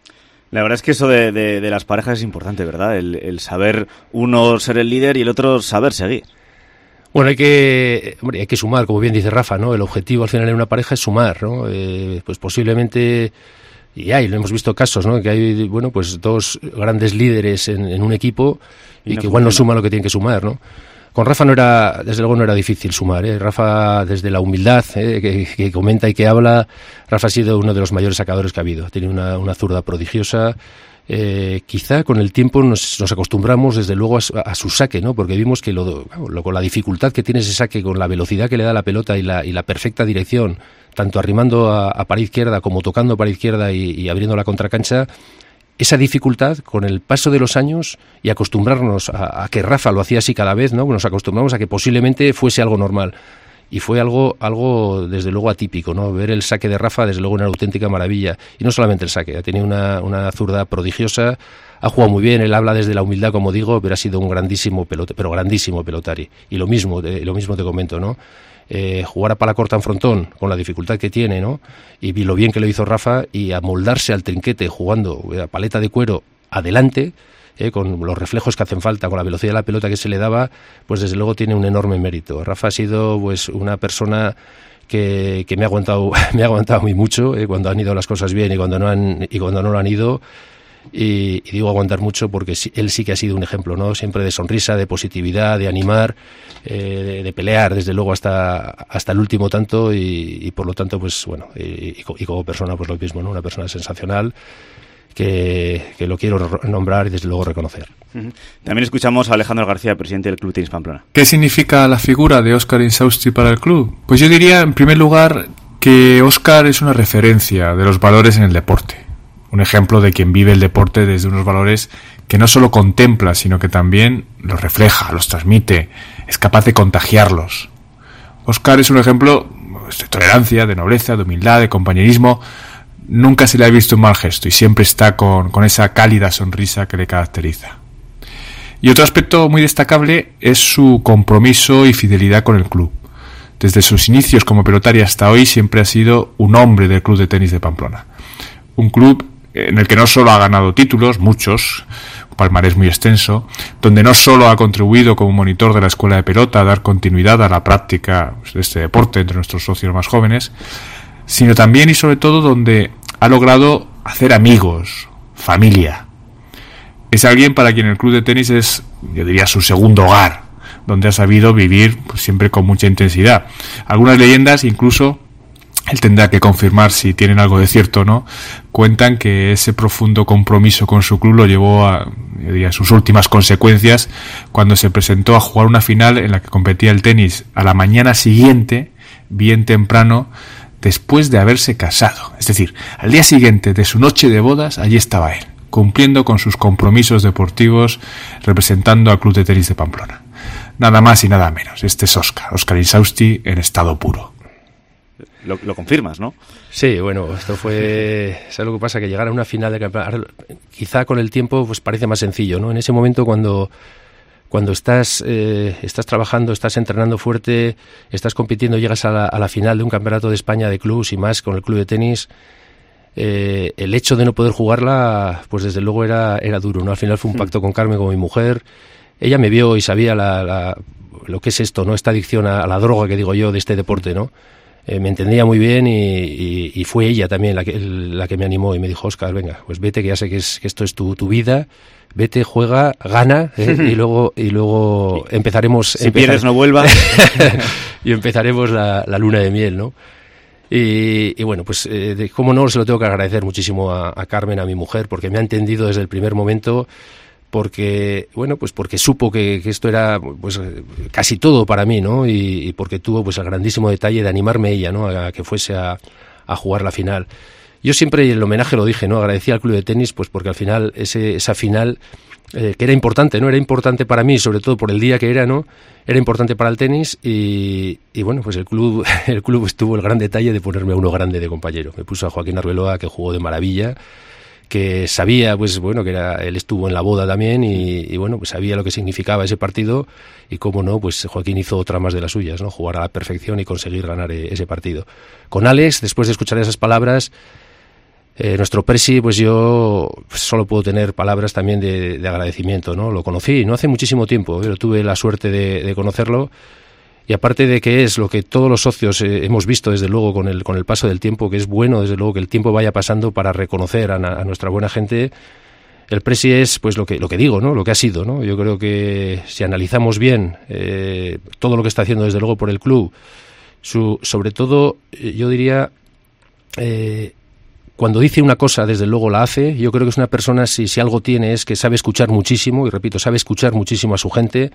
La verdad es que eso de, de, de las parejas es importante, ¿verdad? El, el saber uno ser el líder y el otro saber seguir. Bueno, hay que, hombre, hay que sumar, como bien dice Rafa, ¿no? El objetivo al final en una pareja es sumar, ¿no? Eh, pues posiblemente, y hay, lo hemos visto casos, ¿no? Que hay, bueno, pues dos grandes líderes en, en un equipo y, y no que igual no suman lo que tienen que sumar, ¿no? Con Rafa no era, desde luego no era difícil sumar, ¿eh? Rafa, desde la humildad ¿eh? que, que comenta y que habla, Rafa ha sido uno de los mayores sacadores que ha habido. Tiene una, una zurda prodigiosa. Eh, quizá con el tiempo nos, nos acostumbramos desde luego a, a su saque, ¿no? Porque vimos que lo, lo, con la dificultad que tiene ese saque, con la velocidad que le da la pelota y la, y la perfecta dirección, tanto arrimando a, a pared izquierda como tocando pared izquierda y, y abriendo la contracancha, esa dificultad, con el paso de los años y acostumbrarnos a, a que Rafa lo hacía así cada vez, ¿no? Nos acostumbramos a que posiblemente fuese algo normal. Y fue algo, algo desde luego atípico, ¿no? Ver el saque de Rafa, desde luego, una auténtica maravilla. Y no solamente el saque, ha tenido una, una zurda prodigiosa, ha jugado muy bien, él habla desde la humildad, como digo, pero ha sido un grandísimo pelota, pero grandísimo pelotari. Y lo mismo, eh, lo mismo te comento, ¿no? Eh, jugar a pala corta en frontón, con la dificultad que tiene, ¿no? Y vi lo bien que lo hizo Rafa, y amoldarse al trinquete jugando a paleta de cuero adelante, eh, con los reflejos que hacen falta, con la velocidad de la pelota que se le daba, pues desde luego tiene un enorme mérito. Rafa ha sido pues una persona que, que me ha aguantado me ha aguantado a mí mucho, eh, cuando han ido las cosas bien y cuando no han y cuando no lo han ido. Y, y digo aguantar mucho porque sí, él sí que ha sido un ejemplo, ¿no? Siempre de sonrisa, de positividad, de animar, eh, de, de pelear, desde luego hasta hasta el último tanto, y, y por lo tanto, pues bueno, y, y como persona, pues lo mismo, ¿no? Una persona sensacional que, que lo quiero nombrar y desde luego reconocer. Uh-huh. También escuchamos a Alejandro García, presidente del Club Tenis Pamplona. ¿Qué significa la figura de Óscar Insausty para el club? Pues yo diría, en primer lugar, que Óscar es una referencia de los valores en el deporte. Un ejemplo de quien vive el deporte desde unos valores que no solo contempla, sino que también los refleja, los transmite, es capaz de contagiarlos. Óscar es un ejemplo de tolerancia, de nobleza, de humildad, de compañerismo. Nunca se le ha visto un mal gesto y siempre está con, con esa cálida sonrisa que le caracteriza. Y otro aspecto muy destacable es su compromiso y fidelidad con el club. Desde sus inicios como pelotari hasta hoy siempre ha sido un hombre del Club de Tenis de Pamplona. Un club en el que no solo ha ganado títulos, muchos, un palmarés muy extenso, donde no solo ha contribuido como monitor de la escuela de pelota a dar continuidad a la práctica de este deporte entre nuestros socios más jóvenes, sino también y sobre todo donde ha logrado hacer amigos, familia. Es alguien para quien el club de tenis es, yo diría, su segundo hogar, donde ha sabido vivir pues, siempre con mucha intensidad. Algunas leyendas, incluso, él tendrá que confirmar si tienen algo de cierto o no, cuentan que ese profundo compromiso con su club lo llevó a, yo diría, sus últimas consecuencias cuando se presentó a jugar una final en la que competía el tenis a la mañana siguiente, bien temprano, después de haberse casado. Es decir, al día siguiente de su noche de bodas, allí estaba él, cumpliendo con sus compromisos deportivos, representando al Club de Tenis de Pamplona. Nada más y nada menos. Este es Óscar, Óscar Insausty en estado puro. Lo, lo confirmas, ¿no? Sí, bueno, esto fue... ¿Sabes lo que pasa? Que llegar a una final de campeonato, quizá con el tiempo pues parece más sencillo, ¿no? En ese momento cuando... Cuando estás eh, estás trabajando, estás entrenando fuerte, estás compitiendo, llegas a la, a la final de un campeonato de España de clubs y más con el club de tenis, eh, el hecho de no poder jugarla, pues desde luego era, era duro, ¿no? Al final fue un pacto con Carmen, con mi mujer. Ella me vio y sabía la, la, lo que es esto, ¿no? Esta adicción a, a la droga que digo yo de este deporte, ¿no? Eh, me entendía muy bien y, y, y fue ella también la que, la que me animó y me dijo, Óscar, venga, pues vete, que ya sé que, es, que esto es tu, tu vida. Vete, juega, gana, ¿eh? y luego y luego empezaremos... Si empezar... pierdes, no vuelvas. y empezaremos la, la luna de miel, ¿no? Y, y bueno, pues, eh, de, cómo no, se lo tengo que agradecer muchísimo a, a Carmen, a mi mujer, porque me ha entendido desde el primer momento, porque, bueno, pues porque supo que, que esto era, pues, casi todo para mí, ¿no? Y, y porque tuvo, pues, el grandísimo detalle de animarme ella, ¿no? A, a que fuese a, a jugar la final. Yo siempre el homenaje lo dije, ¿no? Agradecí al club de tenis, pues porque al final ese, esa final eh, que era importante, ¿no? Era importante para mí, sobre todo por el día que era, ¿no? Era importante para el tenis y, y bueno, pues el club el club tuvo el gran detalle de ponerme a uno grande de compañero. Me puso a Joaquín Arbeloa, que jugó de maravilla, que sabía, pues bueno, que era, él estuvo en la boda también y, y bueno, pues sabía lo que significaba ese partido y cómo no, pues Joaquín hizo otra más de las suyas, ¿no? Jugar a la perfección y conseguir ganar ese partido. Con Alex, después de escuchar esas palabras, Eh, nuestro presi, pues yo solo puedo tener palabras también de, de agradecimiento, ¿no? Lo conocí no hace muchísimo tiempo, pero tuve la suerte de, de conocerlo, y aparte de que es lo que todos los socios eh, hemos visto desde luego con el, con el paso del tiempo, que es bueno desde luego que el tiempo vaya pasando para reconocer a, a nuestra buena gente. El presi es pues lo que lo que digo, ¿no? Lo que ha sido, ¿no? Yo creo que si analizamos bien eh, todo lo que está haciendo desde luego por el club, su, sobre todo yo diría eh, cuando dice una cosa, desde luego la hace. Yo creo que es una persona, si, si algo tiene, es que sabe escuchar muchísimo, y repito, sabe escuchar muchísimo a su gente,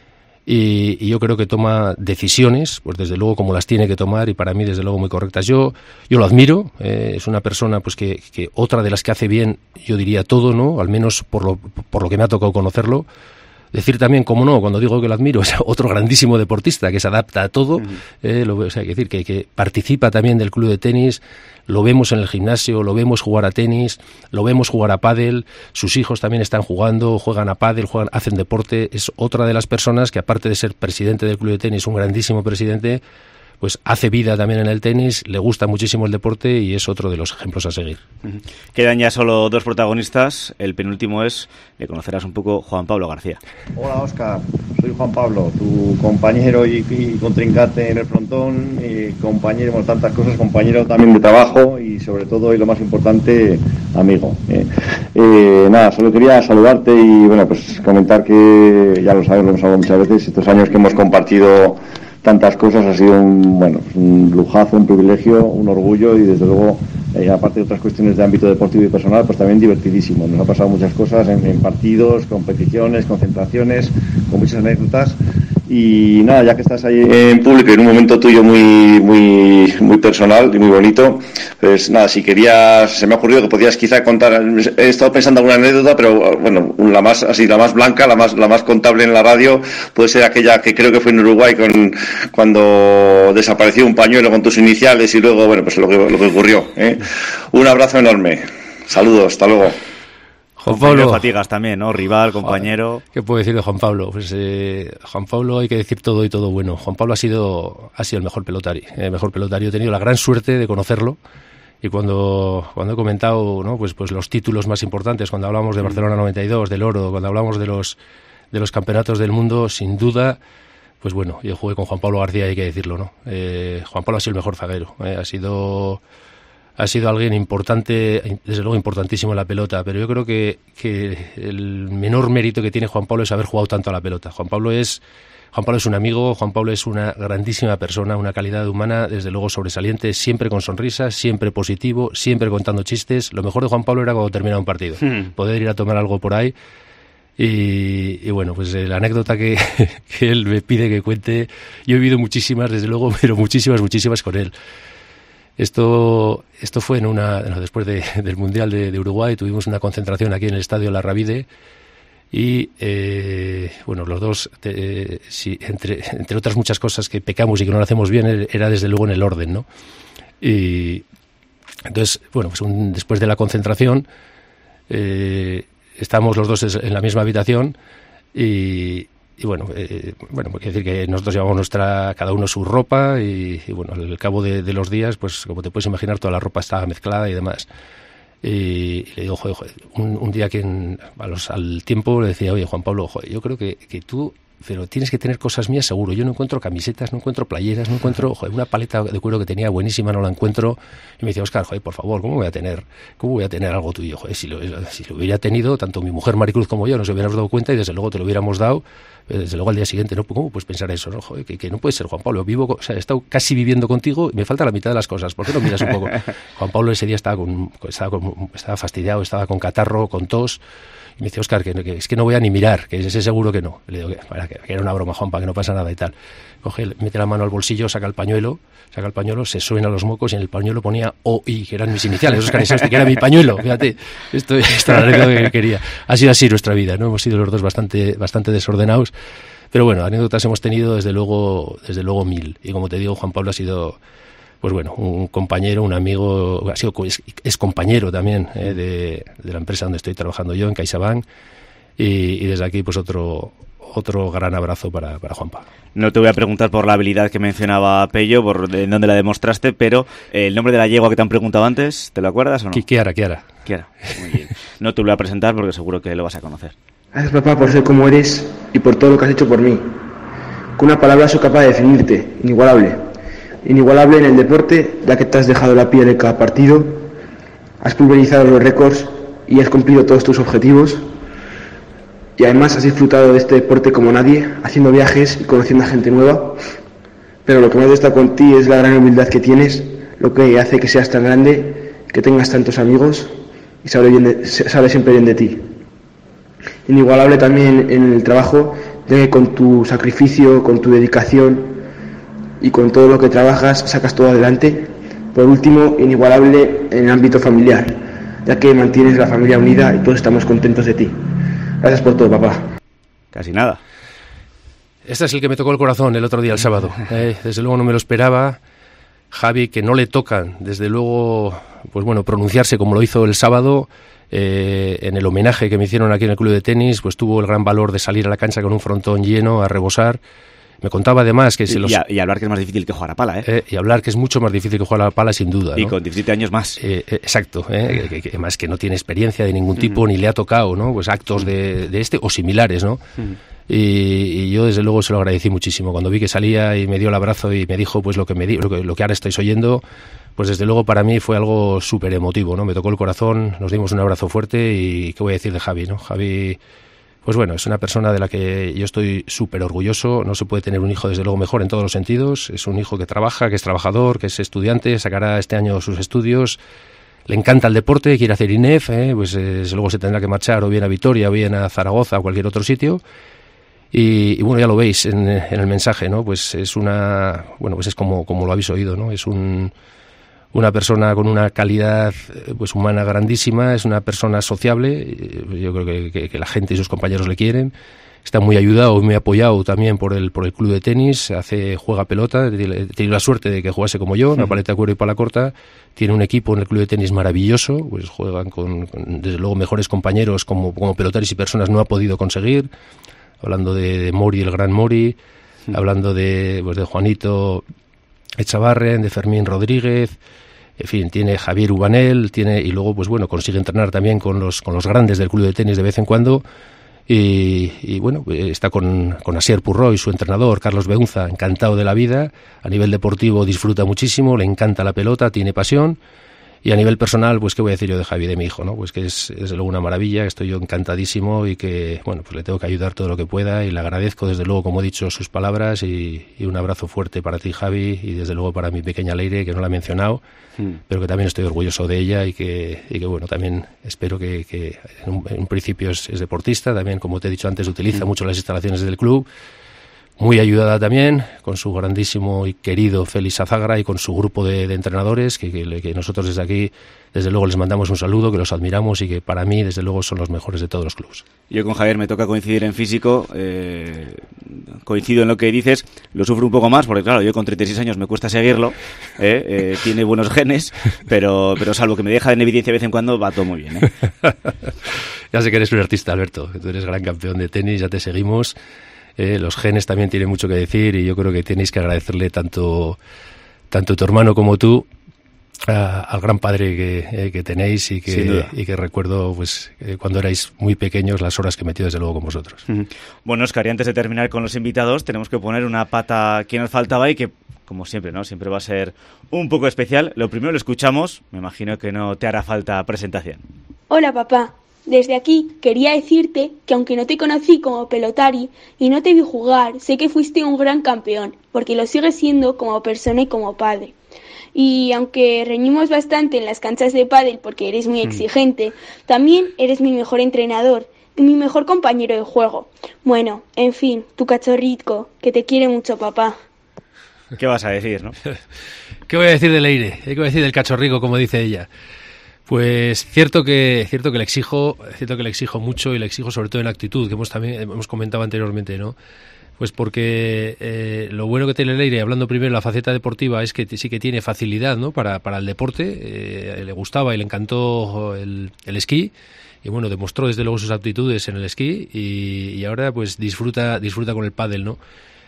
y, y yo creo que toma decisiones, pues desde luego como las tiene que tomar, y para mí desde luego muy correctas. Yo yo lo admiro, eh, es una persona pues que, que otra de las que hace bien, yo diría todo, ¿no? Al menos por lo, por lo que me ha tocado conocerlo. Decir también, como no, cuando digo que lo admiro, es otro grandísimo deportista que se adapta a todo, uh-huh. eh, lo, o sea, hay que decir que, que participa también del club de tenis, lo vemos en el gimnasio, lo vemos jugar a tenis, lo vemos jugar a pádel, sus hijos también están jugando, juegan a pádel, juegan, hacen deporte. Es otra de las personas que, aparte de ser presidente del club de tenis, un grandísimo presidente, pues hace vida también en el tenis, le gusta muchísimo el deporte y es otro de los ejemplos a seguir. Uh-huh. Quedan ya solo dos protagonistas. El penúltimo es, le conocerás un poco, Juan Pablo García. Hola Óscar, soy Juan Pablo, tu compañero y, y contrincante en el frontón, y compañero con tantas cosas, compañero también de trabajo y sobre todo, y lo más importante, amigo. Eh, eh, nada, solo quería saludarte y bueno, pues comentar que ya lo sabes, lo hemos hablado muchas veces, estos años que hemos compartido tantas cosas, ha sido un, bueno, un lujazo, un privilegio, un orgullo y desde luego, eh, aparte de otras cuestiones de ámbito deportivo y personal, pues también divertidísimo. Nos ha pasado muchas cosas en, en partidos, competiciones, concentraciones, con muchas anécdotas. Y nada, ya que estás ahí en público en un momento tuyo muy muy muy personal y muy bonito, pues nada, si querías, se me ha ocurrido que podías quizá contar, he estado pensando en alguna anécdota, pero bueno, la más así, la más blanca, la más la más contable en la radio, puede ser aquella que creo que fue en Uruguay con cuando desapareció un pañuelo con tus iniciales y luego, bueno, pues lo que lo que ocurrió, ¿eh? Un abrazo enorme. Saludos, hasta luego. Juan Pablo, fatigas también, ¿no? Rival, compañero. ¿Qué puedo decir de Juan Pablo? Pues eh, Juan Pablo, hay que decir todo y todo bueno. Juan Pablo ha sido ha sido el mejor pelotari, el mejor pelotari. He tenido la gran suerte de conocerlo, y cuando cuando he comentado, ¿no? Pues pues los títulos más importantes, cuando hablamos de Barcelona noventa y dos, del oro, cuando hablamos de los de los campeonatos del mundo, sin duda, pues bueno, yo jugué con Juan Pablo García, hay que decirlo, ¿no? Eh, Juan Pablo ha sido el mejor zaguero, eh, ha sido Ha sido alguien importante, desde luego importantísimo en la pelota, pero yo creo que, que el menor mérito que tiene Juan Pablo es haber jugado tanto a la pelota. Juan Pablo es Juan Pablo es un amigo, Juan Pablo es una grandísima persona, una calidad humana desde luego sobresaliente, siempre con sonrisas, siempre positivo, siempre contando chistes. Lo mejor de Juan Pablo era cuando terminaba un partido, hmm. poder ir a tomar algo por ahí. Y, y bueno, pues eh, la anécdota que, que él me pide que cuente, yo he vivido muchísimas, desde luego, pero muchísimas, muchísimas con él. Esto esto fue en una no, después de, del Mundial de, de Uruguay, tuvimos una concentración aquí en el estadio La Ravide y eh, bueno, los dos eh, si, entre entre otras muchas cosas que pecamos y que no lo hacemos bien, era desde luego en el orden, ¿no? Y entonces, bueno, pues un, después de la concentración eh, estábamos los dos en la misma habitación y Y bueno, eh, bueno, quiere decir que nosotros llevamos nuestra, cada uno su ropa y, y bueno, al cabo de, de los días, pues como te puedes imaginar, toda la ropa estaba mezclada y demás. Y, y le digo, joder, joder, un, un día que en, a los, al tiempo le decía, oye, Juan Pablo, joder, yo creo que, que tú, pero tienes que tener cosas mías seguro. Yo no encuentro camisetas, no encuentro playeras, no encuentro, joder, una paleta de cuero que tenía buenísima, no la encuentro. Y me decía, Óscar, joder, por favor, ¿cómo voy a tener, cómo voy a tener algo tuyo? Joder, si lo, si lo hubiera tenido, tanto mi mujer Maricruz como yo nos hubiéramos dado cuenta y desde luego te lo hubiéramos dado. Desde luego al día siguiente, ¿no? ¿Cómo puedes pensar eso? ¿No? Joder, que, que no puede ser, Juan Pablo. Vivo, o sea, he estado casi viviendo contigo y me falta la mitad de las cosas. ¿Por qué no miras un poco? Juan Pablo ese día estaba, con, estaba, con, estaba fastidiado, estaba con catarro, con tos. Y me dice, Óscar, que, que es que no voy a ni mirar, que ese seguro que no. Le digo que, para, que, que era una broma, Juan, para que no pasa nada y tal. Coge, mete la mano al bolsillo, saca el pañuelo, saca el pañuelo, se suena los mocos y en el pañuelo ponía O I, que eran mis iniciales, Óscar Insausti, que era mi pañuelo. Fíjate, esto, esto era la anécdota que quería. Ha sido así nuestra vida, ¿no? Hemos sido los dos bastante, bastante desordenados. Pero bueno, anécdotas hemos tenido desde luego, desde luego mil. Y como te digo, Juan Pablo ha sido, pues bueno, un compañero, un amigo, ha sido es, es compañero también eh, de, de la empresa donde estoy trabajando yo, en CaixaBank. Y, y desde aquí, pues otro otro gran abrazo para, para Juanpa. No te voy a preguntar por la habilidad que mencionaba Pello, por en dónde la demostraste, pero el nombre de la yegua que te han preguntado antes, ¿te lo acuerdas o no? Kiara, Kiara. Kiara, muy bien. No te lo voy a presentar porque seguro que lo vas a conocer. Gracias, papá, por ser como eres y por todo lo que has hecho por mí. Con una palabra soy capaz de definirte, inigualable. Inigualable en el deporte, ya que te has dejado la piel en cada partido, has pulverizado los récords y has cumplido todos tus objetivos. Y además has disfrutado de este deporte como nadie, haciendo viajes y conociendo a gente nueva. Pero lo que más destaca en ti es la gran humildad que tienes, lo que hace que seas tan grande, que tengas tantos amigos y sabe, bien de, sabe siempre bien de ti. Inigualable también en el trabajo, ya que con tu sacrificio, con tu dedicación y con todo lo que trabajas, sacas todo adelante. Por último, inigualable en el ámbito familiar, ya que mantienes la familia unida y todos estamos contentos de ti. Gracias por todo, papá. Casi nada. Este es el que me tocó el corazón el otro día, el sábado. Eh, desde luego no me lo esperaba. Javi, que no le tocan, desde luego, pues bueno, pronunciarse como lo hizo el sábado, eh, en el homenaje que me hicieron aquí en el club de tenis, pues tuvo el gran valor de salir a la cancha con un frontón lleno, a rebosar. Me contaba además que... Si los... y, a, y hablar que es más difícil que jugar a pala, ¿eh? eh y hablar que es mucho más difícil que jugar a la pala, sin duda, ¿no? Y con diecisiete años más. Eh, eh, exacto, eh, que, que, además que no tiene experiencia de ningún tipo, uh-huh. ni le ha tocado, ¿no? Pues actos uh-huh. de, de este o similares, ¿no? Uh-huh. Y, y yo desde luego se lo agradecí muchísimo. Cuando vi que salía y me dio el abrazo y me dijo pues lo que me di, lo que, lo que ahora estáis oyendo, pues desde luego para mí fue algo súper emotivo, ¿no? Me tocó el corazón, nos dimos un abrazo fuerte y ¿qué voy a decir de Javi, no? Javi... Pues bueno, es una persona de la que yo estoy súper orgulloso. No se puede tener un hijo desde luego mejor en todos los sentidos. Es un hijo que trabaja, que es trabajador, que es estudiante, sacará este año sus estudios. Le encanta el deporte, quiere hacer I N E F, ¿eh? Pues eh, luego se tendrá que marchar o bien a Vitoria o bien a Zaragoza o cualquier otro sitio. Y, y bueno, ya lo veis en, en el mensaje, ¿no? Pues es una, bueno, pues es como, como lo habéis oído, ¿no? Es un... una persona con una calidad pues humana grandísima, es una persona sociable, yo creo que, que, que la gente y sus compañeros le quieren, está muy ayudado y muy apoyado también por el por el club de tenis, hace juega pelota, he tenido la suerte de que jugase como yo, una paleta de cuero y pala corta, tiene un equipo en el club de tenis maravilloso, pues juegan con, con desde luego mejores compañeros como, como pelotaris y personas no ha podido conseguir, hablando de, de Mori, el gran Mori, sí. hablando de, pues de Juanito Echavarren, de Fermín Rodríguez. En fin, tiene Javier Ubanel, tiene y luego pues bueno consigue entrenar también con los con los grandes del club de tenis de vez en cuando y, y bueno está con, con Asier Purroy, su entrenador, Carlos Beunza, encantado de la vida, a nivel deportivo disfruta muchísimo, le encanta la pelota, tiene pasión. Y a nivel personal, pues qué voy a decir yo de Javi, de mi hijo, ¿no? Pues que es desde luego una maravilla, estoy yo encantadísimo y que, bueno, pues le tengo que ayudar todo lo que pueda y le agradezco desde luego, como he dicho, sus palabras y, y un abrazo fuerte para ti, Javi, y desde luego para mi pequeña Leire, que no la he mencionado, mm. pero que también estoy orgulloso de ella y que, y que bueno, también espero que, que en, un, en un principio es, es deportista, también, como te he dicho antes, utiliza mm. mucho las instalaciones del club. Muy ayudada también con su grandísimo y querido Félix Azagra y con su grupo de, de entrenadores que, que, que nosotros desde aquí desde luego les mandamos un saludo, que los admiramos y que para mí desde luego son los mejores de todos los clubes. Yo con Javier me toca coincidir en físico, eh, coincido en lo que dices, lo sufro un poco más porque claro, yo con treinta y seis años me cuesta seguirlo, eh, eh, tiene buenos genes, pero, pero salvo que me deja en evidencia de vez en cuando va todo muy bien. ¿eh? Ya sé que eres un artista, Alberto, que tú eres gran campeón de tenis, ya te seguimos. Eh, los genes también tienen mucho que decir y yo creo que tenéis que agradecerle tanto tanto tu hermano como tú a, al gran padre que, eh, que tenéis y que, y que recuerdo pues eh, cuando erais muy pequeños las horas que he metido desde luego con vosotros. Uh-huh. Bueno, Óscar, y antes de terminar con los invitados tenemos que poner una pata que nos faltaba y que como siempre, ¿no? Siempre va a ser un poco especial. Lo primero lo escuchamos, me imagino que no te hará falta presentación. Hola papá. Desde aquí quería decirte que aunque no te conocí como pelotari y no te vi jugar, sé que fuiste un gran campeón, porque lo sigues siendo como persona y como padre. Y aunque reñimos bastante en las canchas de pádel porque eres muy exigente, también eres mi mejor entrenador y mi mejor compañero de juego. Bueno, en fin, tu cachorrito, que te quiere mucho papá. ¿Qué vas a decir, no? ¿Qué voy a decir de Leire? ¿Qué voy a decir del cachorrico, como dice ella? Pues cierto que cierto que le exijo, cierto que le exijo mucho y le exijo sobre todo en actitud, que hemos también hemos comentado anteriormente, ¿no? Pues porque eh, lo bueno que tiene Leire, hablando primero de la faceta deportiva, es que sí que tiene facilidad, ¿no?, para, para el deporte. Eh, le gustaba y le encantó el, el esquí. Y bueno, demostró desde luego sus aptitudes en el esquí y, y ahora pues disfruta disfruta con el pádel, ¿no?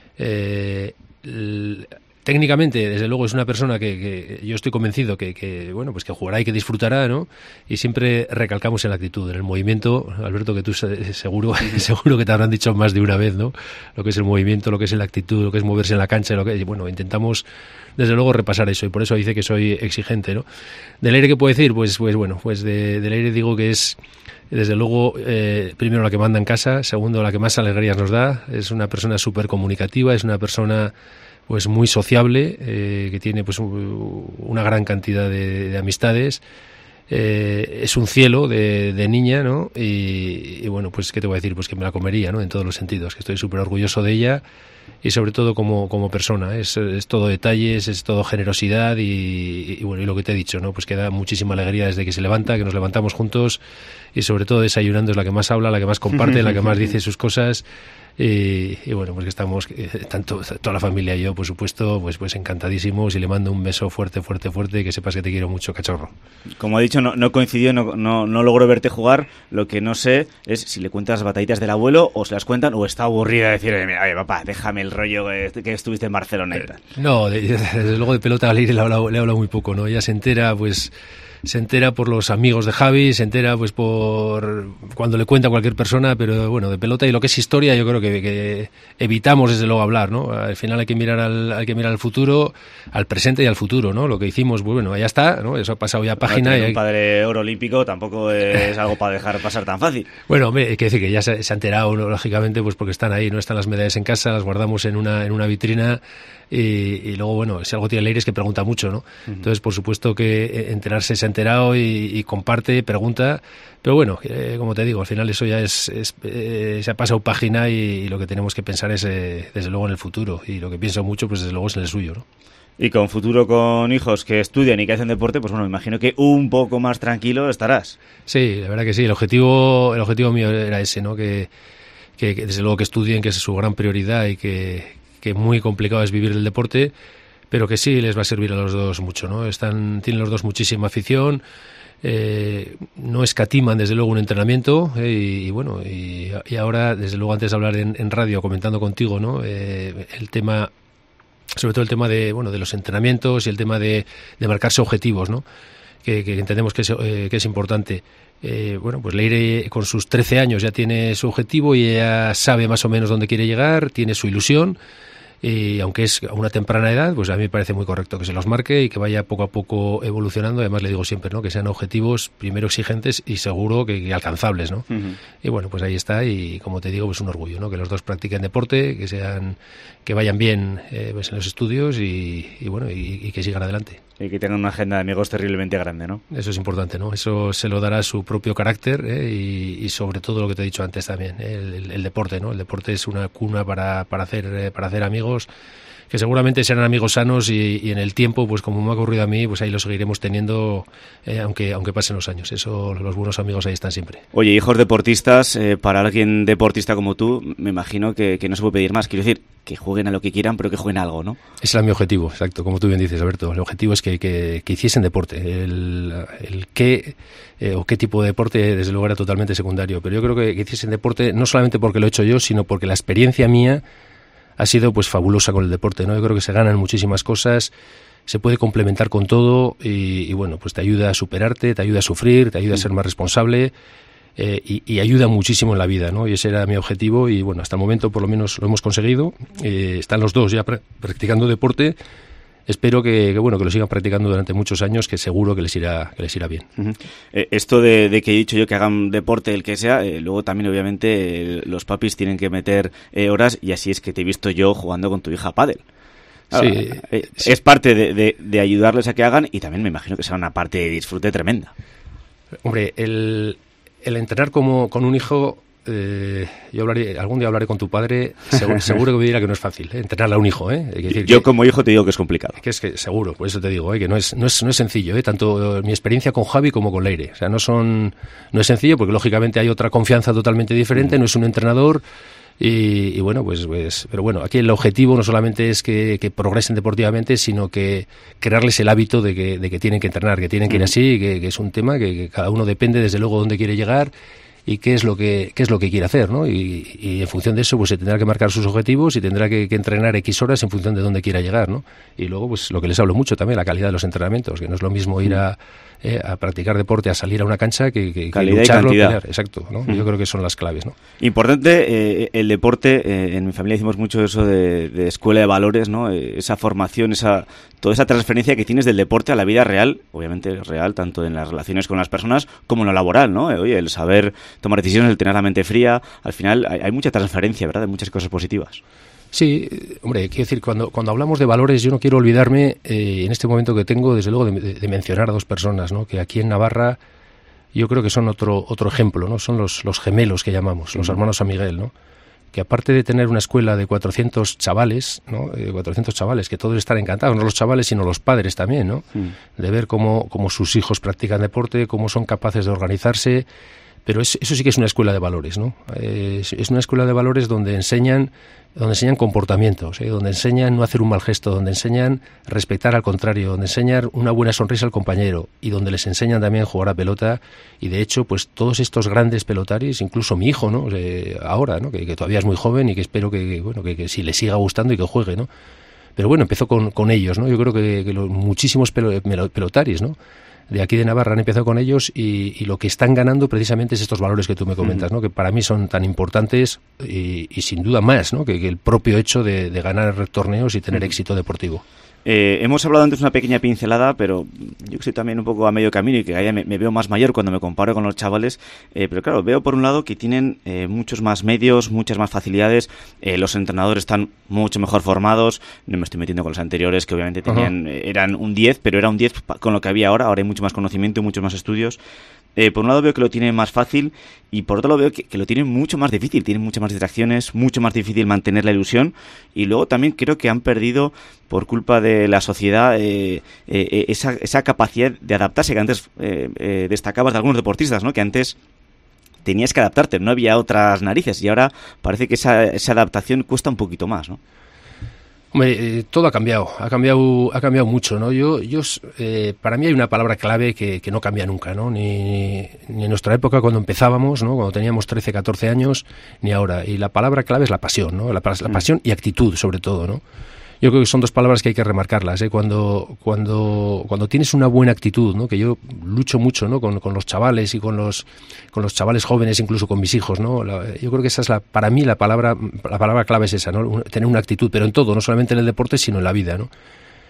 Eh, el, técnicamente, desde luego, es una persona que, que yo estoy convencido que, que bueno, pues que jugará y que disfrutará, ¿no? Y siempre recalcamos en la actitud, en el movimiento, Alberto, que tú seguro seguro que te habrán dicho más de una vez, ¿no? Lo que es el movimiento, lo que es la actitud, lo que es moverse en la cancha, lo que bueno, intentamos desde luego repasar eso y por eso dice que soy exigente, ¿no? ¿Del aire qué puedo decir? Pues pues bueno, pues de, del aire digo que es desde luego, eh, primero la que manda en casa, segundo la que más alegrías nos da, es una persona súper comunicativa, es una persona pues muy sociable, eh, que tiene pues una gran cantidad de, de amistades, eh, es un cielo de, de niña, ¿no? Y, y bueno, pues qué te voy a decir, pues que me la comería, ¿no? En todos los sentidos, que estoy súper orgulloso de ella y sobre todo como, como persona, es, es todo detalles, es todo generosidad y, y bueno, y lo que te he dicho, ¿no? Pues que da muchísima alegría desde que se levanta, que nos levantamos juntos y sobre todo desayunando es la que más habla, la que más comparte, la que más dice sus cosas. Y, y bueno, pues que estamos, eh, tanto toda la familia y yo, por supuesto, pues pues encantadísimos y le mando un beso fuerte, fuerte, fuerte, que sepas que te quiero mucho, cachorro. Como he dicho, no, no coincidió, no, no, no logro verte jugar. Lo que no sé es si le cuentas batallitas del abuelo o se las cuentan o está aburrida de decir, oye papá, déjame el rollo que, que estuviste en Barcelona y tal. No, de, desde luego de pelota al aire le he hablado, le he hablado muy poco, ¿no? Ella se entera, pues... se entera por los amigos de Javi, se entera pues por cuando le cuenta a cualquier persona, pero bueno, de pelota y lo que es historia yo creo que, que evitamos desde luego hablar, ¿no? Al final hay que mirar al hay que mirar al futuro, al presente y al futuro, ¿no? Lo que hicimos, pues bueno, ya está, ¿no? Eso ha pasado ya página. No, y hay... un padre oro olímpico tampoco es algo para dejar pasar tan fácil. Bueno, hombre, hay que decir que ya se, se ha enterado, ¿no? Lógicamente, pues porque están ahí, no están las medallas en casa, las guardamos en una en una vitrina. Y, y luego, bueno, si algo tiene Leire es que pregunta mucho, ¿no? Uh-huh. Entonces, por supuesto que enterarse se ha enterado y, y comparte, pregunta, pero bueno, eh, como te digo, al final eso ya es, es eh, se ha pasado página y, y lo que tenemos que pensar es, eh, desde luego, en el futuro, y lo que pienso mucho, pues desde luego es en el suyo, ¿no? Y con futuro con hijos que estudian y que hacen deporte, pues bueno, me imagino que un poco más tranquilo estarás. Sí, la verdad que sí, el objetivo, el objetivo mío era ese, ¿no? Que, que, que desde luego que estudien, que es su gran prioridad y que que muy complicado es vivir el deporte, pero que sí les va a servir a los dos mucho, ¿no? Están, tienen los dos muchísima afición, eh, no escatiman desde luego un entrenamiento, eh, y, y bueno, y, y ahora desde luego antes de hablar en, en radio comentando contigo, ¿no? Eh, el tema, sobre todo el tema de bueno de los entrenamientos y el tema de, de marcarse objetivos, ¿no? Que, que entendemos que es, eh, que es importante. Eh, bueno, pues Leire con sus trece años ya tiene su objetivo y ella sabe más o menos dónde quiere llegar, tiene su ilusión. Y aunque es a una temprana edad, pues a mí me parece muy correcto que se los marque y que vaya poco a poco evolucionando. Además le digo siempre, ¿no? Que sean objetivos primero exigentes y seguro que, que alcanzables, ¿no? Uh-huh. Y bueno, pues ahí está y como te digo, pues un orgullo, ¿no? Que los dos practiquen deporte, que sean, que vayan bien eh, pues en los estudios y, y bueno, y, y que sigan adelante. Y que tengan una agenda de amigos terriblemente grande, ¿no? Eso es importante, ¿no? Eso se lo dará su propio carácter, ¿eh? y, y sobre todo lo que te he dicho antes también, ¿eh? el, el, el deporte, ¿no? El deporte es una cuna para, para hacer eh, para hacer amigos que seguramente serán amigos sanos y, y en el tiempo, pues como me ha ocurrido a mí, pues ahí lo seguiremos teniendo, eh, aunque aunque pasen los años. Eso, los buenos amigos ahí están siempre. Oye, hijos deportistas, eh, para alguien deportista como tú, me imagino que, que no se puede pedir más. Quiero decir, que jueguen a lo que quieran, pero que jueguen a algo, ¿no? Ese era mi objetivo, exacto, como tú bien dices, Alberto. El objetivo es que, que, que hiciesen deporte. El, el qué eh, o qué tipo de deporte, desde luego, era totalmente secundario. Pero yo creo que, que hiciesen deporte no solamente porque lo he hecho yo, sino porque la experiencia mía ha sido pues fabulosa con el deporte, ¿no? Yo creo que se ganan muchísimas cosas, se puede complementar con todo y, y bueno, pues te ayuda a superarte, te ayuda a sufrir, te ayuda a ser más responsable eh, y, y ayuda muchísimo en la vida, ¿no? Y ese era mi objetivo y bueno, hasta el momento por lo menos lo hemos conseguido. Eh, están los dos ya pr- practicando deporte. Espero que, que bueno que lo sigan practicando durante muchos años, que seguro que les irá que les irá bien. Uh-huh. Eh, esto de, de que he dicho yo que hagan deporte el que sea, eh, luego también obviamente eh, los papis tienen que meter eh, horas y así es que te he visto yo jugando con tu hija a pádel. Claro, sí, eh, sí. Es parte de, de, de ayudarles a que hagan y también me imagino que será una parte de disfrute tremenda. Hombre, el, el entrenar como con un hijo... Eh, yo hablaré, algún día hablaré con tu padre, seguro, seguro que me dirá que no es fácil, ¿eh? Entrenarle a un hijo, ¿eh? Hay que decir yo que, como hijo te digo que es complicado. Que es que seguro, por eso te digo, ¿eh? Que no es, no es, no es sencillo, ¿eh? Tanto mi experiencia con Javi como con Leire, o sea, no son, no es sencillo porque lógicamente hay otra confianza totalmente diferente, no es un entrenador, Y, y bueno, pues, pues, pero bueno, aquí el objetivo no solamente es que, que progresen deportivamente, sino que crearles el hábito de que, de que tienen que entrenar, que tienen que ir así, que, que es un tema que, que cada uno depende desde luego dónde quiere llegar y qué es lo que qué es lo que quiere hacer, ¿no? Y, y en función de eso pues se tendrá que marcar sus objetivos y tendrá que, que entrenar X horas en función de dónde quiera llegar, ¿no? Y luego pues lo que les hablo mucho también, la calidad de los entrenamientos, que no es lo mismo ir a Eh, a practicar deporte, a salir a una cancha, que, que, que lucharlo, pelear. Exacto, ¿no? Uh-huh. Yo creo que son las claves, ¿no? Importante, eh, el deporte, eh, en mi familia decimos mucho eso de, de escuela de valores, ¿no? Eh, esa formación, esa toda esa transferencia que tienes del deporte a la vida real, obviamente real, tanto en las relaciones con las personas como en lo laboral, ¿no? Eh, oye, el saber tomar decisiones, el tener la mente fría, al final hay, hay mucha transferencia, ¿verdad? De muchas cosas positivas. Sí, hombre, quiero decir, cuando, cuando hablamos de valores, yo no quiero olvidarme, eh, en este momento que tengo, desde luego, de, de mencionar a dos personas, ¿no? Que aquí en Navarra yo creo que son otro otro ejemplo, ¿no? Son los, los gemelos que llamamos, los hermanos San Miguel, ¿no? Que aparte de tener una escuela de cuatrocientos chavales, ¿no? Eh, cuatrocientos chavales, que todos están encantados, no los chavales, sino los padres también, ¿no? Mm. De ver cómo, cómo sus hijos practican deporte, cómo son capaces de organizarse. Pero es, eso sí que es una escuela de valores, ¿no? Es, es una escuela de valores donde enseñan, donde enseñan comportamientos, ¿eh? Donde enseñan no hacer un mal gesto, donde enseñan respetar al contrario, donde enseñan una buena sonrisa al compañero y donde les enseñan también jugar a pelota. Y de hecho, pues todos estos grandes pelotaris, incluso mi hijo, ¿no? O sea, ahora, ¿no? Que, que todavía es muy joven y que espero que, bueno, que, que si le siga gustando y que juegue, ¿no? Pero bueno, empezó con, con ellos, ¿no? Yo creo que, que los muchísimos pelotaris, ¿no? De aquí de Navarra han empezado con ellos y, y lo que están ganando precisamente es estos valores que tú me comentas, ¿no? Que para mí son tan importantes y, y sin duda más, ¿no? que, que el propio hecho de, de ganar torneos y tener éxito deportivo. Eh, hemos hablado antes una pequeña pincelada, pero yo que soy también un poco a medio camino y que ahí me, me veo más mayor cuando me comparo con los chavales, eh, pero claro, veo por un lado que tienen eh, muchos más medios, muchas más facilidades, eh, los entrenadores están mucho mejor formados, no me estoy metiendo con los anteriores que obviamente tenían eh, eran un diez, pero era un diez con lo que había ahora, ahora hay mucho más conocimiento, muchos más estudios. Eh, por un lado veo que lo tienen más fácil y por otro lado veo que, que lo tienen mucho más difícil, tienen muchas más distracciones, mucho más difícil mantener la ilusión y luego también creo que han perdido por culpa de la sociedad eh, eh, esa, esa capacidad de adaptarse que antes eh, eh, destacabas de algunos deportistas, ¿no? Que antes tenías que adaptarte, no había otras narices y ahora parece que esa, esa adaptación cuesta un poquito más, ¿no? Hombre, eh, todo ha cambiado, ha cambiado, ha cambiado mucho, ¿no? Yo, yo, eh, para mí hay una palabra clave que, que no cambia nunca, ¿no? Ni, ni en nuestra época cuando empezábamos, ¿no? Cuando teníamos trece, catorce años, ni ahora. Y la palabra clave es la pasión, ¿no? La, la pasión y actitud, sobre todo, ¿no? Yo creo que son dos palabras que hay que remarcarlas, ¿eh? Cuando, cuando, cuando tienes una buena actitud, ¿no? Que yo lucho mucho, ¿no? Con, con los chavales y con los, con los chavales jóvenes, incluso con mis hijos, ¿no? La, yo creo que esa es la, para mí la palabra, la palabra clave es esa, ¿no? Tener una actitud, pero en todo, no solamente en el deporte, sino en la vida, ¿no?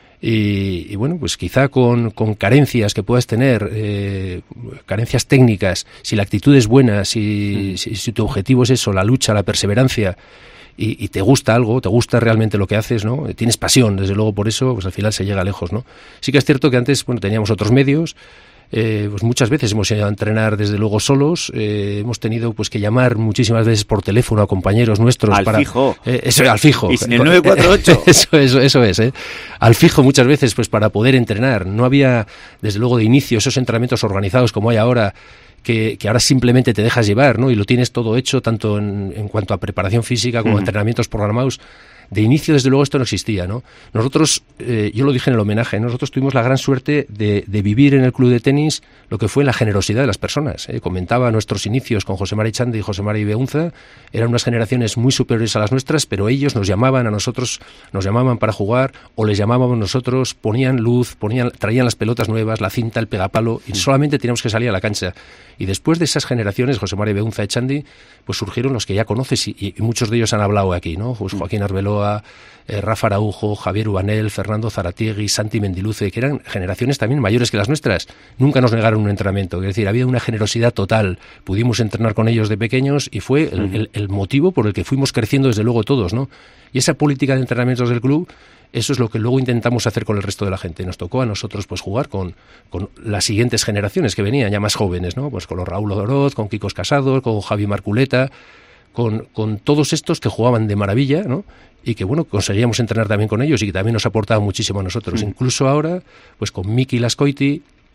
Y, y bueno, pues quizá con, con carencias que puedas tener, eh, carencias técnicas, si la actitud es buena, si, mm. si, si tu objetivo es eso, la lucha, la perseverancia, Y, y te gusta algo, te gusta realmente lo que haces, ¿no? Tienes pasión, desde luego, por eso, pues al final se llega lejos, ¿no? Sí que es cierto que antes, bueno, teníamos otros medios, eh, pues muchas veces hemos ido a entrenar desde luego solos, eh, hemos tenido pues que llamar muchísimas veces por teléfono a compañeros nuestros al para fijo. Eh, eso, al fijo. Y sin el nueve cuatro ocho. eso, eso, eso es, ¿eh? Al fijo muchas veces, pues para poder entrenar. No había, desde luego, de inicio esos entrenamientos organizados como hay ahora. Que, que ahora simplemente te dejas llevar, ¿no? Y lo tienes todo hecho, tanto en, en cuanto a preparación física como uh-huh. entrenamientos programados. De inicio, desde luego, esto no existía, ¿no? Nosotros, eh, yo lo dije en el homenaje, nosotros tuvimos la gran suerte de, de vivir en el club de tenis lo que fue la generosidad de las personas. ¿eh? Comentaba nuestros inicios con José Mari Echandi y José Mari Beunza, eran unas generaciones muy superiores a las nuestras, pero ellos nos llamaban a nosotros, nos llamaban para jugar, o les llamábamos nosotros, ponían luz, ponían, traían las pelotas nuevas, la cinta, el pegapalo, y solamente teníamos que salir a la cancha. Y después de esas generaciones, José Mari Beunza, Echandi, pues surgieron los que ya conoces, y, y muchos de ellos han hablado aquí, ¿no? Pues Joaquín Arbeloa, eh, Rafa Araujo, Javier Ubanel, Fernando Zaratiegui, Santi Mendiluce, que eran generaciones también mayores que las nuestras. Nunca nos negaron un entrenamiento, es decir, había una generosidad total. Pudimos entrenar con ellos de pequeños y fue el, el, el motivo por el que fuimos creciendo desde luego todos, ¿no? Y esa política de entrenamientos del club, eso es lo que luego intentamos hacer con el resto de la gente. Nos tocó a nosotros pues jugar con, con las siguientes generaciones que venían ya más jóvenes, ¿no? Pues con los Raúl Oroz, con Kikos Casados, con Javi Marculeta, con, con todos estos que jugaban de maravilla, ¿no? Y que, bueno, conseguíamos entrenar también con ellos y que también nos aportaban muchísimo a nosotros. Sí. Incluso ahora, pues con Miki Lascoiti,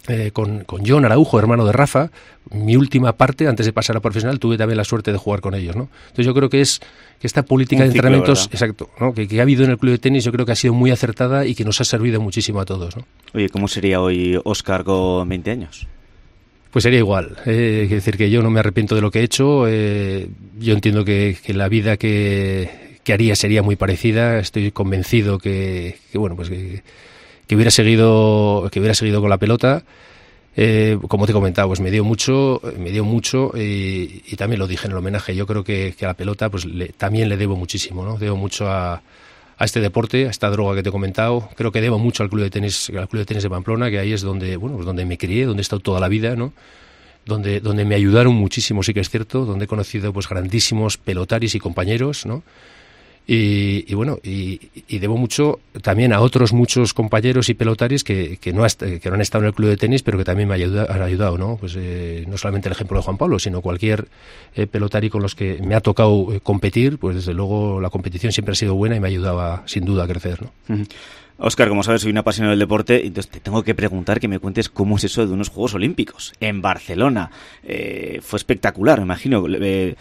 eh, con, con John Araujo, hermano de Rafa. Mi última parte, antes de pasar a profesional, tuve también la suerte de jugar con ellos, ¿no? Entonces yo creo que es que esta política Un de ciclo, entrenamientos, ¿verdad? exacto, ¿no? que, que ha habido en el club de tenis, yo creo que ha sido muy acertada y que nos ha servido muchísimo a todos, ¿no? Oye, ¿cómo sería hoy Óscar con veinte años? Pues sería igual. Eh, es decir, que yo no me arrepiento de lo que he hecho. Eh, yo entiendo que, que la vida que, que haría sería muy parecida. Estoy convencido que, que bueno, pues que, que hubiera seguido, que hubiera seguido con la pelota. Eh, como te he comentado, pues me dio mucho, me dio mucho y, y también lo dije en el homenaje. Yo creo que, que a la pelota, pues le, también le debo muchísimo, ¿no? Debo mucho a, a este deporte, a esta droga que te he comentado. Creo que debo mucho al club de tenis, al club de tenis de Pamplona, que ahí es donde, bueno, pues donde me crié, donde he estado toda la vida, ¿no? Donde, donde me ayudaron muchísimo, sí que es cierto, donde he conocido pues grandísimos pelotaris y compañeros, ¿no? Y, y bueno, y, y debo mucho también a otros muchos compañeros y pelotaris que, que, no, ha, que no han estado en el club de tenis, pero que también me ayuda, han ayudado, ¿no? Pues eh, no solamente el ejemplo de Juan Pablo, sino cualquier eh, pelotari con los que me ha tocado eh, competir, pues desde luego la competición siempre ha sido buena y me ayudaba sin duda a crecer, ¿no? Uh-huh. Óscar, como sabes, soy un apasionado del deporte, entonces te tengo que preguntar que me cuentes cómo es eso de unos Juegos Olímpicos en Barcelona. Eh, fue espectacular, me imagino. Eh,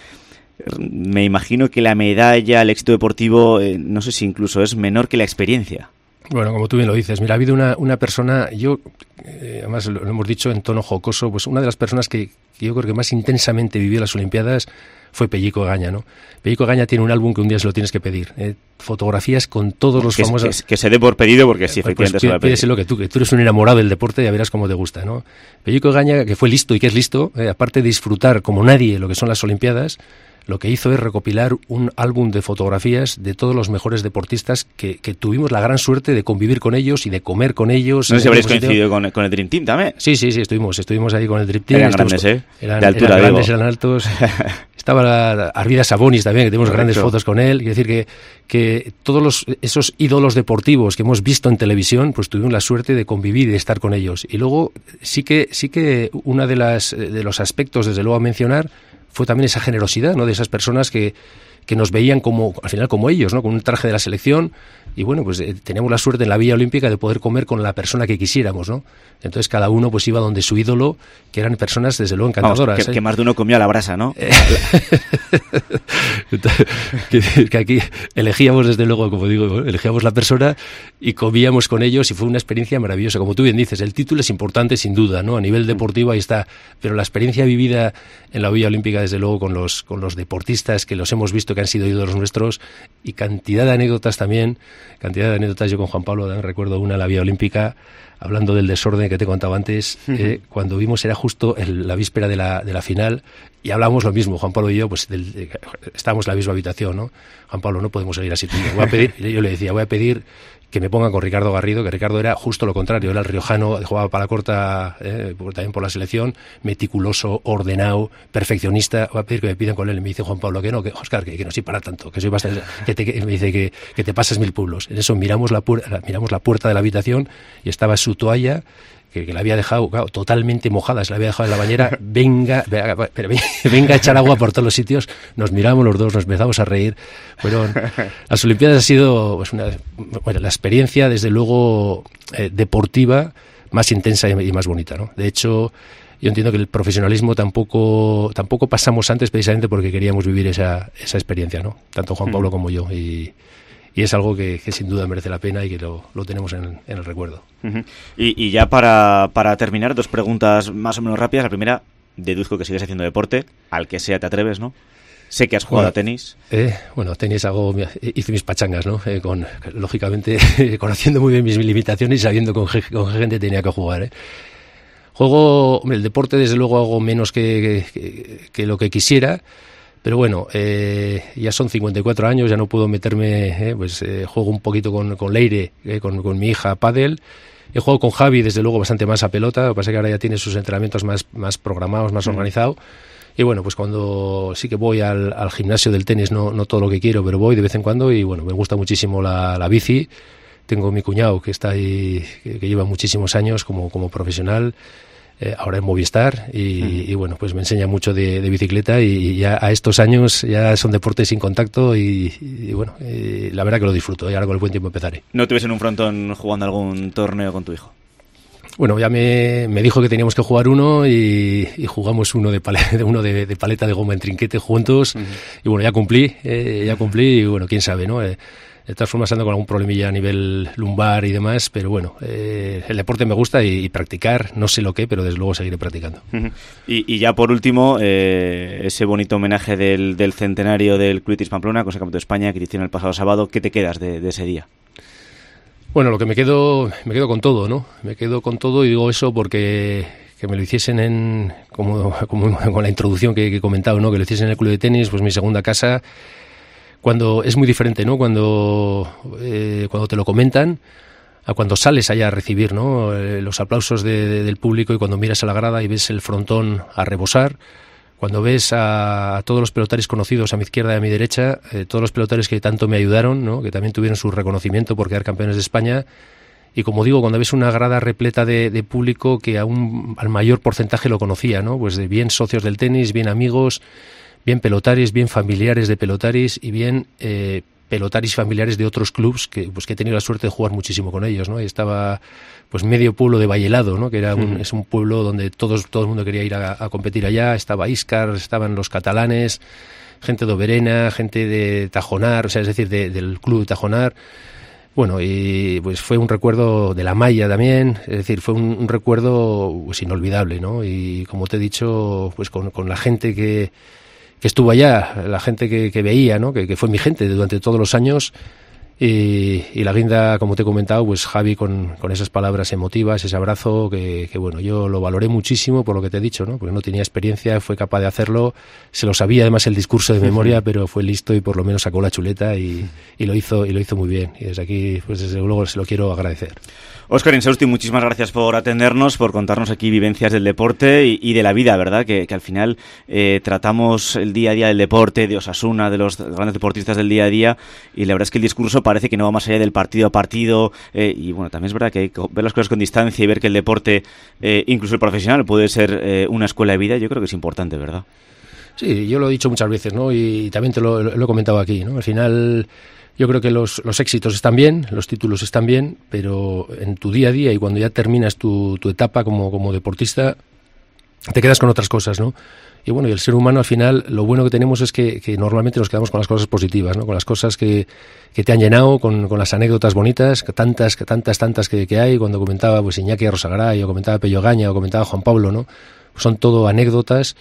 me imagino que la medalla, el éxito deportivo, eh, no sé si incluso es menor que la experiencia. Bueno, como tú bien lo dices, mira, ha habido una, una persona, yo, eh, además lo, lo hemos dicho en tono jocoso, pues una de las personas que, que yo creo que más intensamente vivió las Olimpiadas fue Pellico Egaña, ¿no? Pellico Egaña tiene un álbum que un día se lo tienes que pedir, eh, fotografías con todos los que, famosos... Que, que se dé por pedido, porque sí, efectivamente pues, se va a pedir. Pídeselo, que tú, que tú eres un enamorado del deporte, ya verás cómo te gusta, ¿no? Pellico Egaña, que fue listo y que es listo, eh, aparte de disfrutar como nadie lo que son las Olimpiadas, lo que hizo es recopilar un álbum de fotografías de todos los mejores deportistas que, que tuvimos la gran suerte de convivir con ellos y de comer con ellos. No sé si habréis coincidido con, con el Dream Team también. Sí, sí, sí, estuvimos, estuvimos ahí con el Dream Team. Eran grandes, ¿eh? Eran, de altura, eran digo. grandes, eran altos. Estaba la, Arvida Sabonis también, que tenemos Correcto. Grandes fotos con él. Quiero decir que, que todos los, esos ídolos deportivos que hemos visto en televisión, pues tuvimos la suerte de convivir y de estar con ellos. Y luego sí que, sí que una de las, de los aspectos, desde luego, a mencionar fue también esa generosidad, ¿no? De esas personas que, que nos veían como, al final, como ellos, ¿no? Con un traje de la selección. Y bueno, pues eh, teníamos la suerte en la Villa Olímpica de poder comer con la persona que quisiéramos, ¿no? Entonces cada uno pues iba donde su ídolo, que eran personas desde luego encantadoras. Vamos, que, ¿eh? que más de uno comió a la brasa, ¿no? que, que aquí elegíamos desde luego, como digo, elegíamos la persona y comíamos con ellos y fue una experiencia maravillosa. Como tú bien dices, el título es importante sin duda, ¿no? A nivel deportivo ahí está, pero la experiencia vivida en la Villa Olímpica desde luego con los, con los deportistas que los hemos visto que han sido ídolos nuestros y cantidad de anécdotas también, cantidad de anécdotas. Yo con Juan Pablo también recuerdo una en la Villa Olímpica, hablando del desorden que te contaba antes, uh-huh. eh, cuando vimos era justo el, la víspera de la, de la final y hablábamos lo mismo, Juan Pablo y yo, pues del, de, estábamos en la misma habitación, ¿no? Juan Pablo, no podemos seguir así. Voy a pedir, yo le decía, voy a pedir que me pongan con Ricardo Garrido, que Ricardo era justo lo contrario, era el riojano, jugaba para la corta, eh, también por la selección, meticuloso, ordenado, perfeccionista. Voy a pedir que me pidan con él. Y me dice Juan Pablo que no, que Óscar, que, que no soy para tanto, que soy bastante, que, te, que me dice que, que te pasas mil pueblos. En eso miramos la, pu- miramos la puerta de la habitación y estaba su toalla, que, que la había dejado, claro, totalmente mojada, se la había dejado en la bañera, venga, venga, pero venga a echar agua por todos los sitios. Nos miramos los dos, nos empezamos a reír. Fueron, las Olimpiadas ha sido pues, una, bueno, la experiencia, desde luego, eh, deportiva más intensa y, y más bonita, ¿no? De hecho, yo entiendo que el profesionalismo tampoco tampoco pasamos antes precisamente porque queríamos vivir esa, esa experiencia, ¿no? Tanto Juan Pablo mm. como yo. Y, y es algo que, que sin duda merece la pena y que lo, lo tenemos en, en el recuerdo. Uh-huh. Y, y ya para, para terminar, dos preguntas más o menos rápidas. La primera, deduzco que sigues haciendo deporte, al que sea te atreves, ¿no? Sé que has jugado bueno, a tenis. Eh, bueno, tenis hago, hice mis pachangas, ¿no? Eh, con, lógicamente, conociendo muy bien mis limitaciones y sabiendo con qué, con qué gente tenía que jugar, ¿eh? Juego, hombre, el deporte desde luego hago menos que, que, que lo que quisiera, pero bueno, eh, ya son cincuenta y cuatro años, ya no puedo meterme, eh, pues eh, juego un poquito con, con Leire, eh, con, con mi hija a pádel. He jugado con Javi, desde luego, bastante más a pelota, lo que pasa es que ahora ya tiene sus entrenamientos más, más programados, más mm. organizados. Y bueno, pues cuando sí que voy al, al gimnasio del tenis, no, no todo lo que quiero, pero voy de vez en cuando y bueno, me gusta muchísimo la, la bici. Tengo mi cuñado que está ahí, que, que lleva muchísimos años como, como profesional, eh, ahora en Movistar y, mm. y bueno, pues me enseña mucho de, de bicicleta y, y ya a estos años ya son deportes sin contacto y, y bueno, y la verdad que lo disfruto y ahora con el buen tiempo empezaré. ¿No te ves en un frontón jugando algún torneo con tu hijo? Bueno, ya me, me dijo que teníamos que jugar uno y, y jugamos uno de paleta, uno de, de paleta de goma en trinquete juntos. Uh-huh. Y bueno, ya cumplí, eh, ya cumplí y bueno, quién sabe, ¿no? Eh, de todas formas ando con algún problemilla a nivel lumbar y demás, pero bueno, eh, el deporte me gusta y, y practicar, no sé lo que, pero desde luego seguiré practicando. Uh-huh. Y, y ya por último, eh, ese bonito homenaje del, del centenario del Club Tenis Pamplona, con ese campeonato de España que te hicieron el pasado sábado, ¿qué te quedas de, de ese día? Bueno, lo que me quedo, me quedo con todo, ¿no? Me quedo con todo y digo eso porque que me lo hiciesen en, como, como con la introducción que, que he comentado, ¿no? Que lo hiciesen en el club de tenis, pues mi segunda casa, cuando es muy diferente, ¿no? Cuando, eh, cuando te lo comentan, a cuando sales allá a recibir, ¿no? Eh, los aplausos de, de, del público y cuando miras a la grada y ves el frontón a rebosar. Cuando ves a, a todos los pelotaris conocidos a mi izquierda y a mi derecha, eh, todos los pelotaris que tanto me ayudaron, ¿no? Que también tuvieron su reconocimiento por quedar campeones de España. Y como digo, cuando ves una grada repleta de, de público que a un, al mayor porcentaje lo conocía, ¿no? Pues de bien socios del tenis, bien amigos, bien pelotaris, bien familiares de pelotaris y bien eh, pelotaris familiares de otros clubs que, pues, que he tenido la suerte de jugar muchísimo con ellos, ¿no? Y estaba pues medio pueblo de Vallelado, ¿no? Que era un, es un pueblo donde todos, todo el mundo quería ir a, a competir allá. Estaba Íscar, estaban los catalanes, gente de Oberena, gente de Tajonar, o sea, es decir, de, del club de Tajonar. Bueno, y pues fue un recuerdo de la malla también, es decir, fue un, un recuerdo pues inolvidable, ¿no? Y como te he dicho, pues con, con la gente que, que estuvo allá, la gente que, que veía, ¿no? Que, que fue mi gente durante todos los años. Y, y la guinda, como te he comentado, pues Javi con, con esas palabras emotivas, ese abrazo que, que bueno, yo lo valoré muchísimo por lo que te he dicho, ¿no? Porque no tenía experiencia, fue capaz de hacerlo, se lo sabía además el discurso de memoria, pero fue listo y por lo menos sacó la chuleta y, y lo hizo y lo hizo muy bien. Y desde aquí, pues desde luego se lo quiero agradecer. Óscar Insausti, muchísimas gracias por atendernos, por contarnos aquí vivencias del deporte y, y de la vida, ¿verdad? Que, que al final eh, tratamos el día a día del deporte, de Osasuna, de los grandes deportistas del día a día, y la verdad es que el discurso parece que no va más allá del partido a partido, eh, y bueno, también es verdad que hay que ver las cosas con distancia y ver que el deporte, eh, incluso el profesional, puede ser eh, una escuela de vida. Yo creo que es importante, ¿verdad? Sí, yo lo he dicho muchas veces, ¿no? Y también te lo, lo he comentado aquí, ¿no? Al final, yo creo que los, los éxitos están bien, los títulos están bien, pero en tu día a día y cuando ya terminas tu, tu etapa como, como deportista, te quedas con otras cosas, ¿no? Y bueno, y el ser humano al final, lo bueno que tenemos es que, que normalmente nos quedamos con las cosas positivas, ¿no? Con las cosas que, que te han llenado, con, con las anécdotas bonitas, que tantas, que tantas, tantas que, que hay. Cuando comentaba pues Iñaki Arrosagaray, o comentaba Pello Gaña, o comentaba Juan Pablo, ¿no? Pues son todo anécdotas.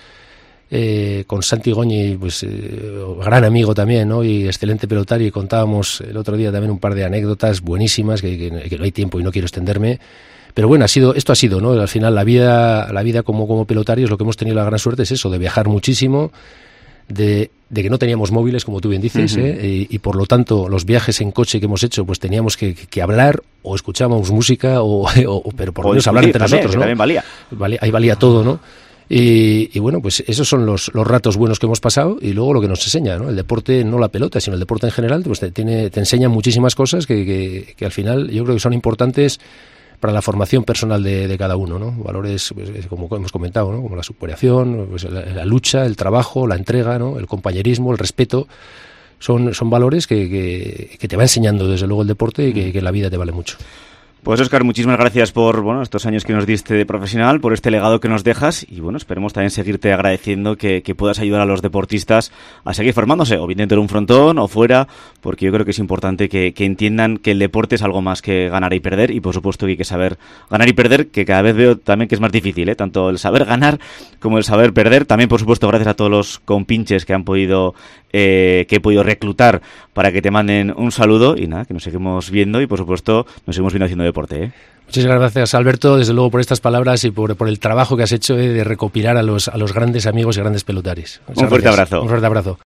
Eh, con Santi Goñi, pues eh, gran amigo también, ¿no? Y excelente pelotari, y contábamos el otro día también un par de anécdotas buenísimas, que, que, que no hay tiempo y no quiero extenderme. Pero bueno, ha sido, esto ha sido, ¿no? Al final la vida, la vida como, como pelotarios, lo que hemos tenido la gran suerte es eso, de viajar muchísimo, de, de que no teníamos móviles, como tú bien dices, uh-huh. ¿eh? y, y por lo tanto los viajes en coche que hemos hecho, pues teníamos que, que hablar, o escuchábamos música, o, o pero por lo menos hablar entre también, nosotros, ¿no? También valía. valía. Ahí valía todo, ¿no? Y, y bueno, pues esos son los, los ratos buenos que hemos pasado y luego lo que nos enseña, ¿no? El deporte, no la pelota, sino el deporte en general, pues te, tiene, te enseña muchísimas cosas que, que, que al final yo creo que son importantes para la formación personal de, de cada uno, ¿no? Valores, pues, como hemos comentado, ¿no? Como la superación, pues, la, la lucha, el trabajo, la entrega, ¿no? El compañerismo, el respeto. Son, son valores que, que, que te va enseñando desde luego el deporte y que, que la vida te vale mucho. Pues Óscar, muchísimas gracias por bueno estos años que nos diste de profesional, por este legado que nos dejas y bueno, esperemos también seguirte agradeciendo que, que puedas ayudar a los deportistas a seguir formándose, o bien dentro de un frontón o fuera, porque yo creo que es importante que, que entiendan que el deporte es algo más que ganar y perder y por supuesto que hay que saber ganar y perder, que cada vez veo también que es más difícil, ¿eh? Tanto el saber ganar como el saber perder. También por supuesto gracias a todos los compinches que han podido eh, que he podido reclutar para que te manden un saludo y nada, que nos seguimos viendo y por supuesto nos seguimos viendo haciendo deporte. ¿eh? Muchas gracias, Alberto, desde luego por estas palabras y por, por el trabajo que has hecho eh, de recopilar a los, a los grandes amigos y grandes pelotaris. Un fuerte abrazo. Un fuerte abrazo.